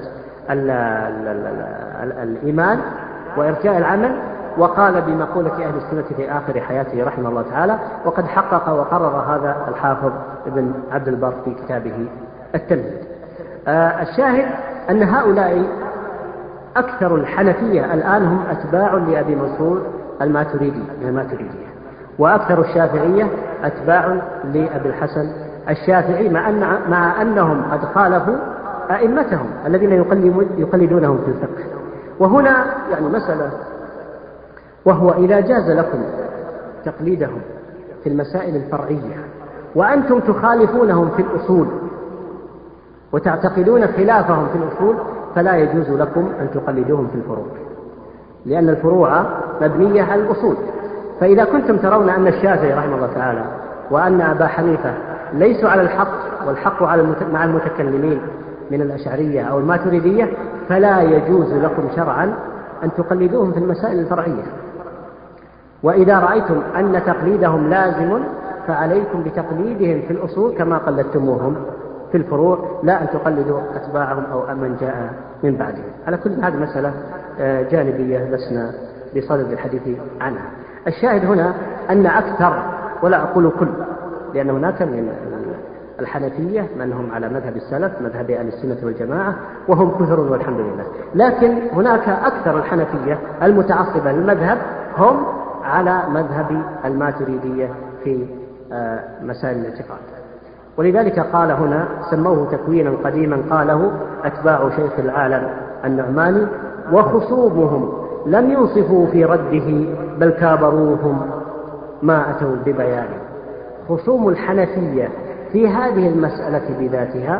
الإيمان وإرجاء العمل، وقال بمقولة أهل السنة في آخر حياته رحمه الله تعالى، وقد حقق وقرر هذا الحافظ ابن عبد البر في كتابه التمهيد. الشاهد أن هؤلاء أكثر الحنفية الآن هم أتباع لأبي منصور الماتريدية، وأكثر الشافعية أتباع لأبي الحسن الشافعي، مع أنهم قد خالفوا أئمتهم الذين يقلدونهم في الفقه. وهنا يعني مسألة، وهو إذا جاز لكم تقليدهم في المسائل الفرعية وأنتم تخالفونهم في الأصول وتعتقدون خلافهم في الأصول، فلا يجوز لكم أن تقلدوهم في الفروع، لأن الفروع مبنية على الأصول. فإذا كنتم ترون أن الشافعي رحمه الله تعالى وأن أبا حنيفة ليسوا على الحق والحق مع المتكلمين من الأشعرية أو الماتريدية، فلا يجوز لكم شرعا أن تقلدوهم في المسائل الفرعية. وإذا رأيتم أن تقليدهم لازم فعليكم بتقليدهم في الأصول كما قلدتموهم في الفروع، لا أن تقلدوا أتباعهم أو من جاء من بعدهم. على كل هذه مسألة جانبية لسنا بصدد الحديث عنها. الشاهد هنا أن أكثر، ولا أقول كل، لأن هناك من الحنفية من هم على مذهب السلف مذهب أهل السنة والجماعة وهم كثر والحمد لله، لكن هناك أكثر الحنفية المتعصبة للمذهب هم على مذهب الماتريدية في مسائل الاعتقاد. ولذلك قال هنا سموه تكوينا قديما قاله أتباع شيخ العالم النعماني، وخصومهم لم ينصفوا في رده بل كابروهم ما أتوا ببيانه. خصوم الحنفية في هذه المسألة بذاتها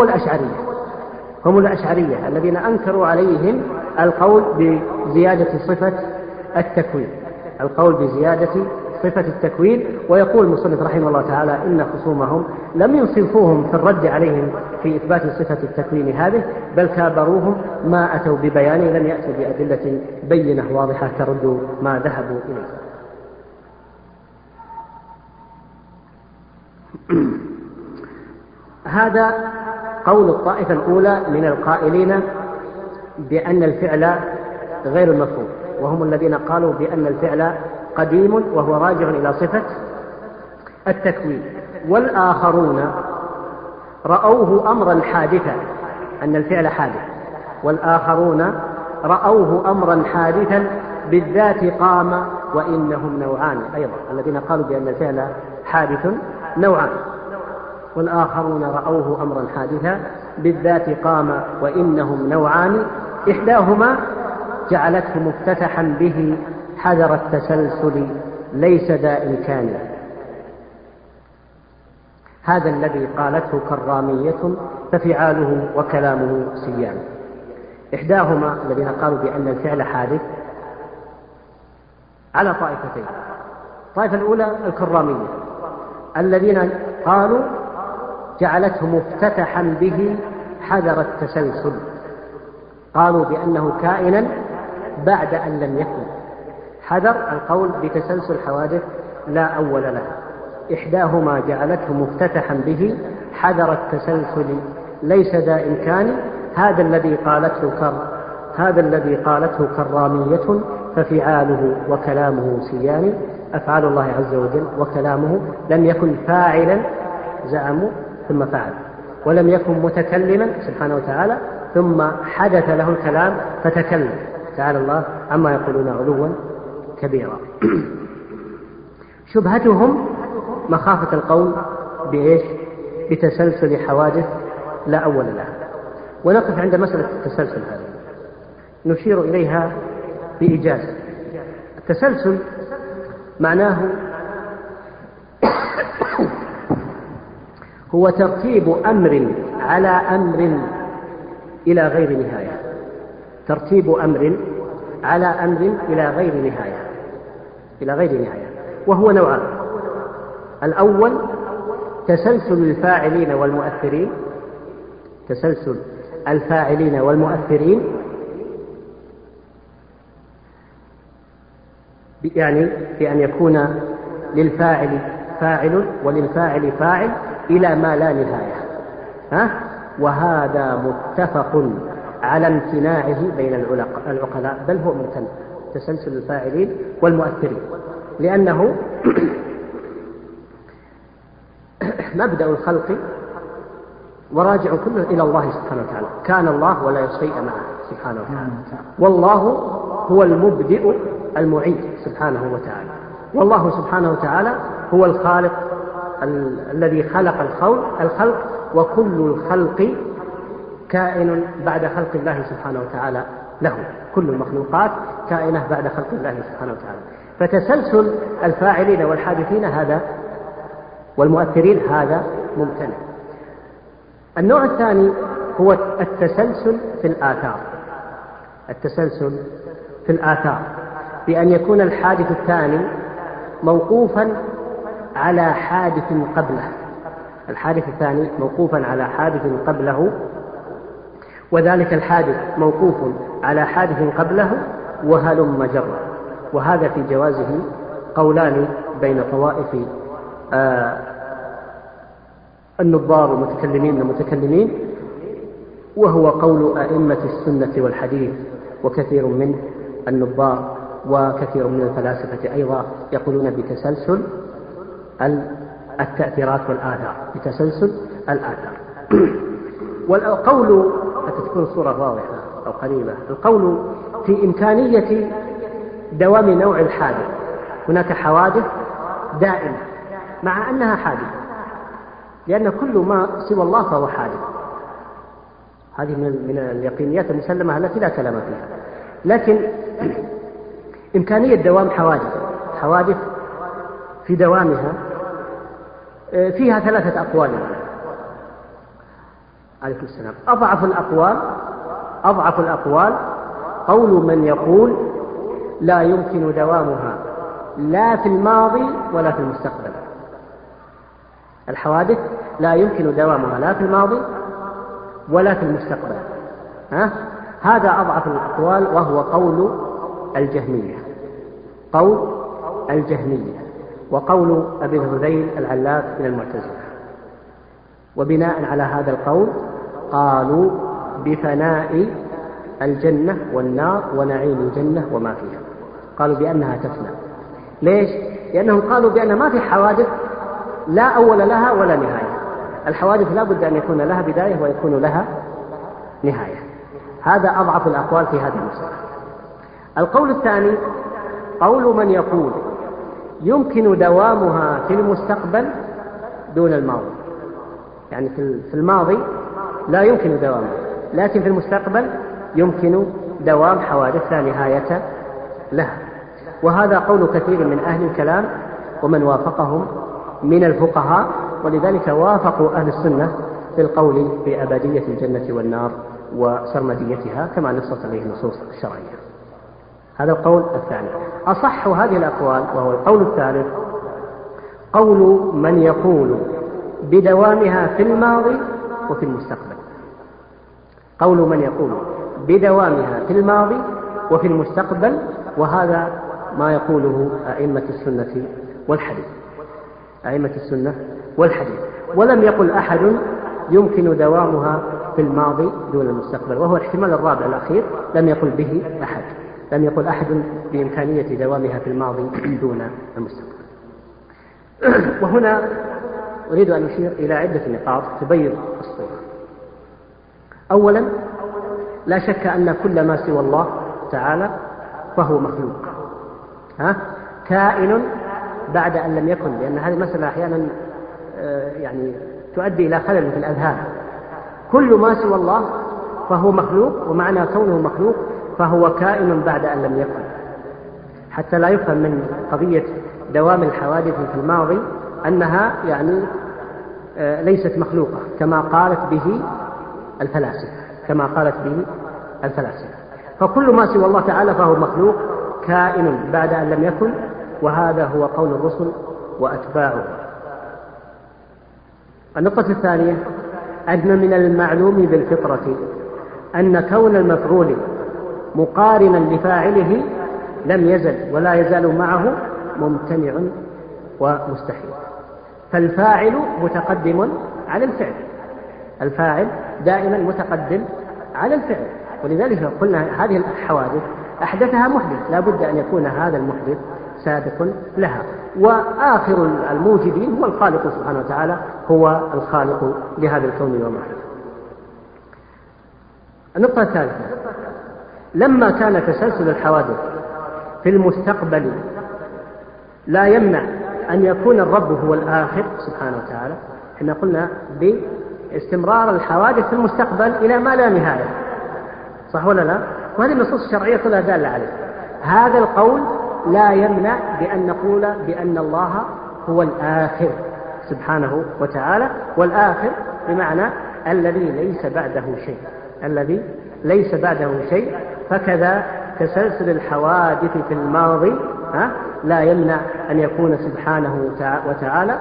هم الأشعرية الذين أنكروا عليهم القول بزيادة صفة التكوين، ويقول المصنف رحمه الله تعالى إن خصومهم لم ينصفوهم في الرد عليهم في إثبات صفة التكوين هذه، بل كابروهم ما أتوا ببيانه، لم يأتوا بأدلة بينة واضحة ترد ما ذهبوا إليه. هذا قول الطائفة الأولى من القائلين بأن الفعل غير المفعول، وهم الذين قالوا بأن الفعل قديم وهو راجع إلى صفة التكوين. والآخرون رأوه أمرا حادثا، أن الفعل حادث، والآخرون رأوه أمرا حادثا بالذات قام، وإنهم نوعان أيضا، الذين قالوا بأن الفعل حادث نوعان. والآخرون رأوه أمرا حادثا بالذات قام وإنهم نوعان إحداهما جعلته مفتتحا به حذر التسلسل ليس ذا إمكان. هذا الذي قالته كرامية ففعاله وكلامه سيان. إحداهما الذين قالوا بأن الفعل حادث على طائفتين. الطائفة الأولى الكرامية الذين قالوا جعلته مفتتحا به حذر التسلسل، قالوا بأنه كائنا بعد أن لم يكن. حذر القول بتسلسل حوادث لا أول لها. إحداهما جعلته مفتتحا به حذر التسلسل ليس ذا إمكان. هذا الذي قالته كرامية ففعاله وكلامه سيان. أفعال الله عز وجل وكلامه لم يكن فاعلا زعموا ثم فعل، ولم يكن متكلما سبحانه وتعالى ثم حدث له الكلام فتكلم. تعالى الله عما يقولون علوا كبيرا. شبهتهم مخافة القول بإيش؟ بتسلسل حوادث لا أول لها. ونقف عند مسألة التسلسل هذه نشير إليها بإيجاز. التسلسل معناه هو ترتيب أمر على أمر إلى غير نهاية. ترتيب أمر على أمر إلى غير نهاية. وهو نوعان. الأول تسلسل الفاعلين والمؤثرين، يعني بأن يكون للفاعل فاعل وللفاعل فاعل إلى ما لا نهاية. وهذا متفق على امتناعه بين العقلاء، بل هو ممتنع تسلسل الفاعلين والمؤثرين، لأنه مبدأ الخلق وراجع كله إلى الله سبحانه وتعالى. كان الله ولا شيء معه سبحانه وتعالى، والله هو المبدئ المعيد سبحانه وتعالى، والله سبحانه وتعالى هو الخالق الذي خلق الخلق، وكل الخلق كائن بعد خلق الله سبحانه وتعالى له. كل المخلوقات كائنة بعد خلق الله سبحانه وتعالى. فتسلسل الفاعلين والحادثين هذا والمؤثرين هذا ممتنع. النوع الثاني هو التسلسل في الآثار، بأن يكون الحادث الثاني موقوفا على حادث قبله، وذلك الحادث موقوف على حادث قبله وهلم جرا. وهذا في جوازه قولان بين طوائف النظار والمتكلمين، وهو قول أئمة السنة والحديث، وكثير من النظار وكثير من الفلاسفة أيضا يقولون بتسلسل التأثيرات والآثار، والقول حتى تكون الصورة واضحة أو قريبة، القول في إمكانية دوام نوع الحادث. هناك حوادث دائمة مع أنها حادثة، لأن كل ما سوى الله فهو حادث. هذه من اليقينيات المسلمة التي لا كلام فيها. لكن إمكانية دوام حوادث في دوامها فيها 3 أقوال عليكم السلام. أضعف الأقوال قول من يقول لا يمكن دوامها لا في الماضي ولا في المستقبل. الحوادث لا يمكن دوامها لا في الماضي ولا في المستقبل. هذا أضعف الأقوال، وهو قول الجهمية وقول أبي الهذيل العلاف من المعتزلة. وبناء على هذا القول قالوا بفناء الجنة والنار ونعيم الجنة وما فيها، قالوا بأنها تفنى. ليش؟ لأنهم قالوا بأن ما في حوادث لا أول لها ولا نهاية. الحوادث لا بد أن يكون لها بداية ويكون لها نهاية. هذا أضعف الأقوال في هذه المسألة. القول الثاني قول من يقول يمكن دوامها في المستقبل دون الماضي. يعني في الماضي لا يمكن دوامه، لكن في المستقبل يمكن دوام حوادث لا نهاية لها. وهذا قول كثير من أهل الكلام ومن وافقهم من الفقهاء، ولذلك وافقوا أهل السنة في القول بأبدية الجنة والنار وسرمديتها كما نصت عليه النصوص الشرعية. هذا القول الثاني. أصح هذه الأقوال وهو القول الثالث قول من يقول بدوامها في الماضي وفي المستقبل. قول من يقول بدوامها في الماضي وفي المستقبل، وهذا ما يقوله أئمة السنة والحديث. أئمة السنة والحديث. ولم يقل أحد يمكن دوامها في الماضي دون المستقبل، وهو الاحتمال الرابع الأخير لم يقل به أحد. لم يقل أحد بإمكانية دوامها في الماضي دون المستقبل. وهنا أريد أن أشير إلى عدة نقاط تبين الصورة. أولا، لا شك أن كل ما سوى الله تعالى فهو مخلوق، كائن بعد أن لم يكن، لأن هذه المسألة أحيانا يعني تؤدي إلى خلل في الأذهان. كل ما سوى الله فهو مخلوق، ومعنى كونه مخلوق فهو كائن بعد أن لم يكن، حتى لا يفهم من قضية دوام الحوادث في الماضي أنها يعني ليست مخلوقة كما قالت به الفلاسفة. فكل ما سوى الله تعالى فهو مخلوق كائن بعد أن لم يكن، وهذا هو قول الرسل وأتباعه. النقطة الثانية أن من المعلوم بالفطرة أن كون المفعول مقارنا لفاعله لم يزل ولا يزال معه ممتنع ومستحيل. فالفاعل متقدم على الفعل، الفاعل دائما متقدم على الفعل، ولذلك قلنا هذه الحوادث أحدثها محدث، لا بد أن يكون هذا المحدث سابق لها. وآخر الموجدين هو الخالق سبحانه وتعالى، هو الخالق لهذا الكون وما فيه. النقطة الثالثة، لما كان تسلسل الحوادث في المستقبل لا يمنع أن يكون الرب هو الآخر سبحانه وتعالى، احنا قلنا باستمرار الحوادث في المستقبل إلى ما لا نهاية، صح ولا لا؟ وهذه النصوص الشرعية كلها دالة عليه. هذا القول لا يمنع بأن نقول بأن الله هو الآخر سبحانه وتعالى، والآخر بمعنى الذي ليس بعده شيء، فكذا تسلسل الحوادث في الماضي لا يمنع أن يكون سبحانه وتعالى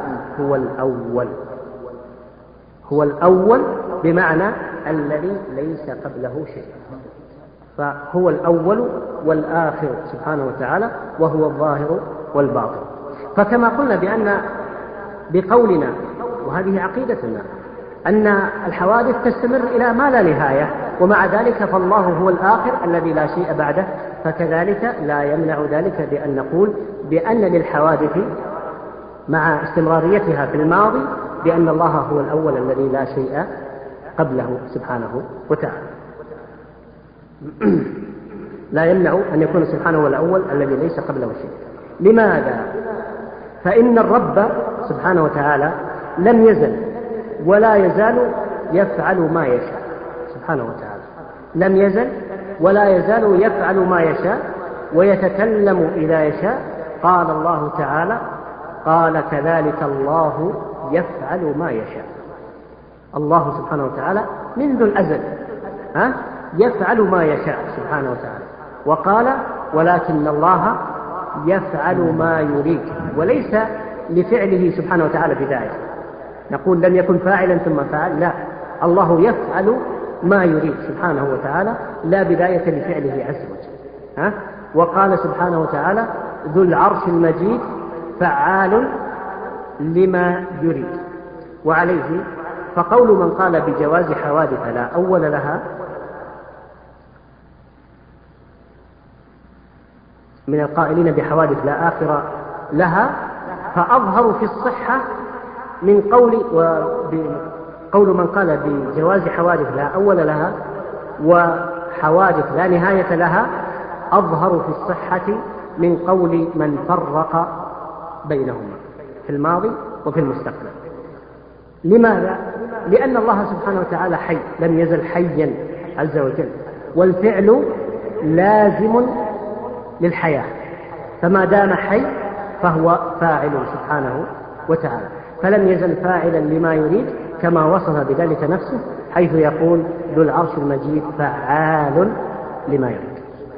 هو الأول بمعنى الذي ليس قبله شيء، فهو الأول والآخر سبحانه وتعالى، وهو الظاهر والباطن. فكما قلنا بقولنا وهذه عقيدتنا أن الحوادث تستمر إلى ما لا نهاية، ومع ذلك فالله هو الآخر الذي لا شيء بعده، فكذلك لا يمنع ذلك بأن نقول بأن للحوادث مع استمراريتها في الماضي بأن الله هو الأول الذي لا شيء قبله سبحانه وتعالى. لا يمنع أن يكون سبحانه هو الأول الذي ليس قبله شيء. لماذا؟ فإن الرب سبحانه وتعالى لم يزل ولا يزال يفعل ما يشاء سبحانه وتعالى، لم يزل ولا يزال يفعل ما يشاء ويتكلم إذا يشاء. قال الله تعالى: قال كذلك الله يفعل ما يشاء. الله سبحانه وتعالى منذ الأزل يفعل ما يشاء سبحانه وتعالى، وقال: ولكن الله يفعل ما يريد، وليس لفعله سبحانه وتعالى بداية نقول لم يكن فاعلا ثم فعل، لا، الله يفعل ما يريد سبحانه وتعالى، لا بداية لفعله عز وجل. وقال سبحانه وتعالى: ذو العرش المجيد فعال لما يريد. وعليه فقول من قال بجواز حوادث لا أول لها من القائلين بحوادث لا آخر لها، فأظهر في الصحة من قول من قال بجواز حوادث لا أول لها وحوادث لا نهاية لها، أظهر في الصحة من قول من فرق بينهما في الماضي وفي المستقبل. لماذا؟ لأن الله سبحانه وتعالى حي، لم يزل حيا عز وجل، والفعل لازم للحياة، فما دام حي فهو فاعل سبحانه وتعالى، فلم يزل فاعلا لما يريد كما وصف بذلك نفسه حيث يقول ذو العرش المجيد فعال لما يريد.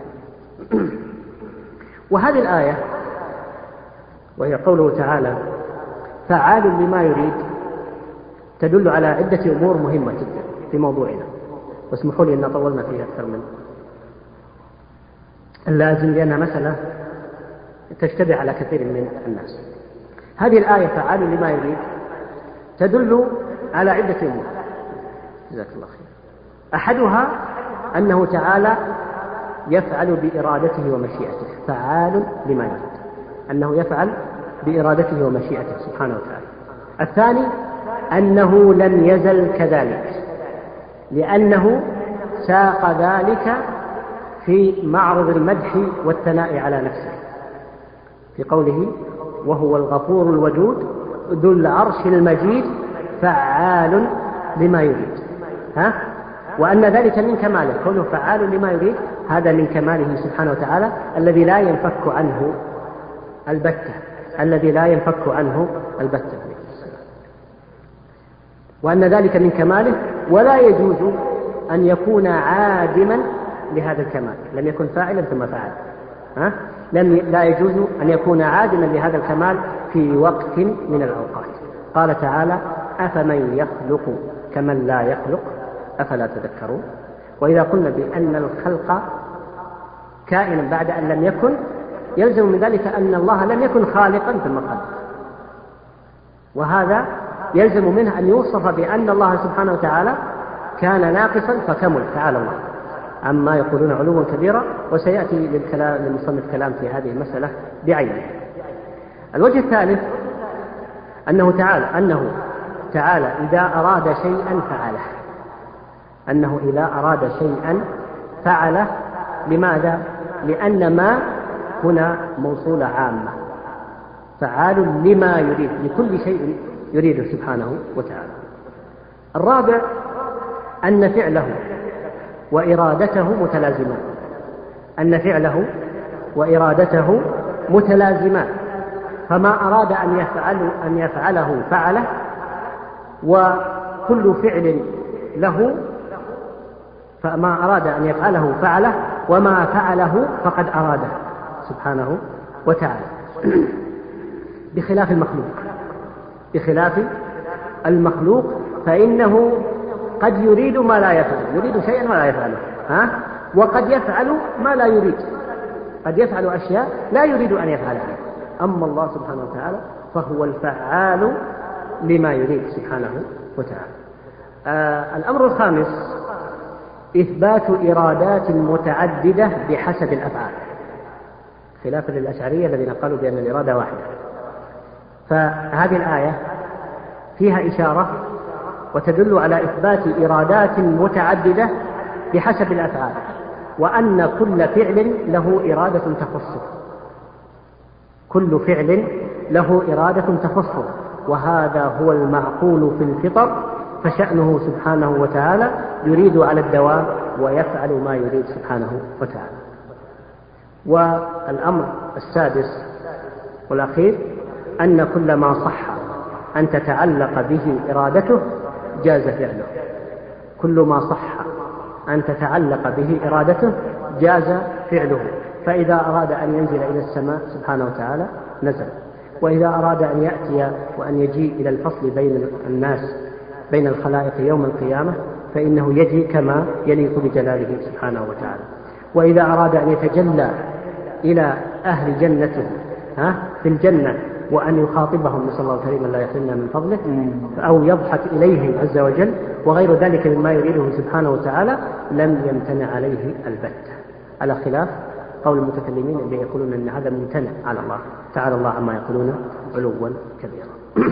وهذه الآية وهي قوله تعالى فعال لما يريد تدل على عدة أمور مهمة جدا في موضوعنا، واسمحوا لي أن طولنا فيها أكثر من اللازم لأنها مسألة تشتبه على كثير من الناس. هذه الآية فعال لما يريد تدل على عدة أمور جزاك الله خير. أحدها أنه تعالى يفعل بإرادته ومشيئته، فعال لما يريد، أنه يفعل بإرادته ومشيئته سبحانه وتعالى. الثاني أنه لم يزل كذلك، لأنه ساق ذلك في معرض المدح والثناء على نفسه في قوله وهو الغفور الودود ذو العرش المجيد فعال لما يريد، وأن ذلك من كماله، كونه فعال لما يريد هذا من كماله سبحانه وتعالى الذي لا ينفك عنه البتة، الذي لا ينفك عنه البتة، وأن ذلك من كماله ولا يجوز أن يكون عادما لهذا الكمال، لم يكن فاعلا ثم فعل، لا يجوز أن يكون عادما لهذا الكمال في وقت من الأوقات. قال تعالى أفمن يخلق كمن لا يخلق أفلا تذكرون. وإذا قلنا بأن الخلق كائنا بعد أن لم يكن يلزم من ذلك أن الله لم يكن خالقا ثم خلق، وهذا يلزم منه أن يوصف بأن الله سبحانه وتعالى كان ناقصا فكمل تعالى الله عما يقولون علوا كبيرا، وسيأتي للمصنف كلام في هذه المسألة بعينه. الوجه الثالث أنه تعالى إذا أراد شيئا فعله، أنه إذا أراد شيئا فعله. لماذا؟ لأن ما هنا موصولة عامة، فعال لما يريد، لكل شيء يريده سبحانه وتعالى. الرابع أن فعله وإرادته متلازمان، أن فعله وإرادته متلازمان، فما أراد أن يفعله فعله، وكل فعل له، فما أراد أن يفعله فعله، وما فعله فقد أراده سبحانه وتعالى، بخلاف المخلوق فإنه قد يريد ما لا يفعل، يريد شيئا ولا يفعله، وقد يفعل ما لا يريد، قد يفعل أشياء لا يريد أن يفعلها. أما الله سبحانه وتعالى فهو الفعال لما يريد سبحانه وتعالى. الأمر الخامس إثبات إرادات متعددة بحسب الأفعال، خلافا للأشعرية الذين قالوا بأن الإرادة واحدة. فهذه الآية فيها إشارة وتدل على إثبات إرادات متعددة بحسب الأفعال، وأن كل فعل له إرادة تخصه، كل فعل له إرادة تخصه، وهذا هو المعقول في الفطر، فشأنه سبحانه وتعالى يريد على الدوام ويفعل ما يريد سبحانه وتعالى. والأمر السادس والأخير أن كل ما صح أن تتعلق به إرادته جاز فعله، كل ما صح أن تتعلق به إرادته جاز فعله. فإذا أراد أن ينزل إلى السماء سبحانه وتعالى نزل، وإذا أراد أن يأتي وأن يجيء إلى الفصل بين الناس بين الخلائق يوم القيامة فإنه يجي كما يليق بجلاله سبحانه وتعالى. وإذا أراد أن يتجلى إلى أهل جنته في الجنة وأن يخاطبهم، نسأل الله الكريم لا يحرمنا من فضله، أو يضحك إليهم عز وجل وغير ذلك مما يريده سبحانه وتعالى، لم يمتنع عليه البتة، على خلاف قول المتكلمين اللي يقولون أن هذا ممتنع على الله تعالى الله عما يقولون علوا كبيرا.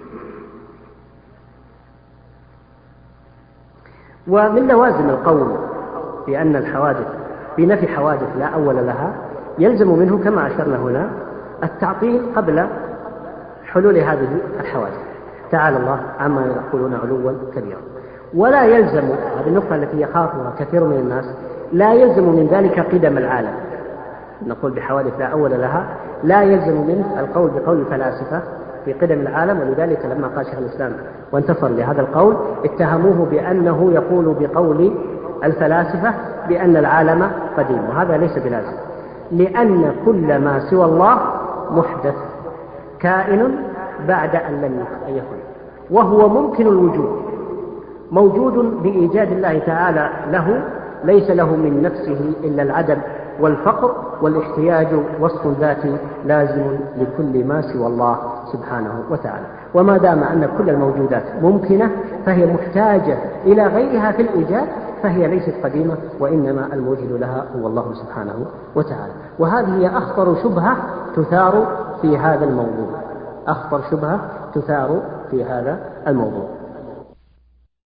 ومن لوازم القول بأن الحوادث بنفي حوادث لا أول لها يلزم منه كما أشرنا هنا التعطيل قبل حلول هذه الحوادث. تعالى الله عما يقولون علوا كبيرا. ولا يلزم، هذه النقطة التي يخافها كثير من الناس، لا يلزم من ذلك قدم العالم، نقول بحوادث لا أول لها، لا يلزم منه القول بقول الفلاسفة في قدم العالم. ولذلك لما قال شيخ الإسلام وانتصر لهذا القول اتهموه بأنه يقول بقول الفلاسفة بأن العالم قديم، وهذا ليس بلازم، لأن كل ما سوى الله محدث كائن بعد أن لم يكن، وهو ممكن الوجود، موجود بإيجاد الله تعالى له، ليس له من نفسه إلا العدم والفقر والاحتياج، وصف ذاتي لازم لكل ما سوى الله سبحانه وتعالى. وما دام أن كل الموجودات ممكنة فهي محتاجة إلى غيرها في الإيجاد، فهي ليست قديمة، وإنما الموجد لها هو الله سبحانه وتعالى. وهذه هي أخطر شبهة تثار في هذا الموضوع، أخطر شبهة تثار في هذا الموضوع.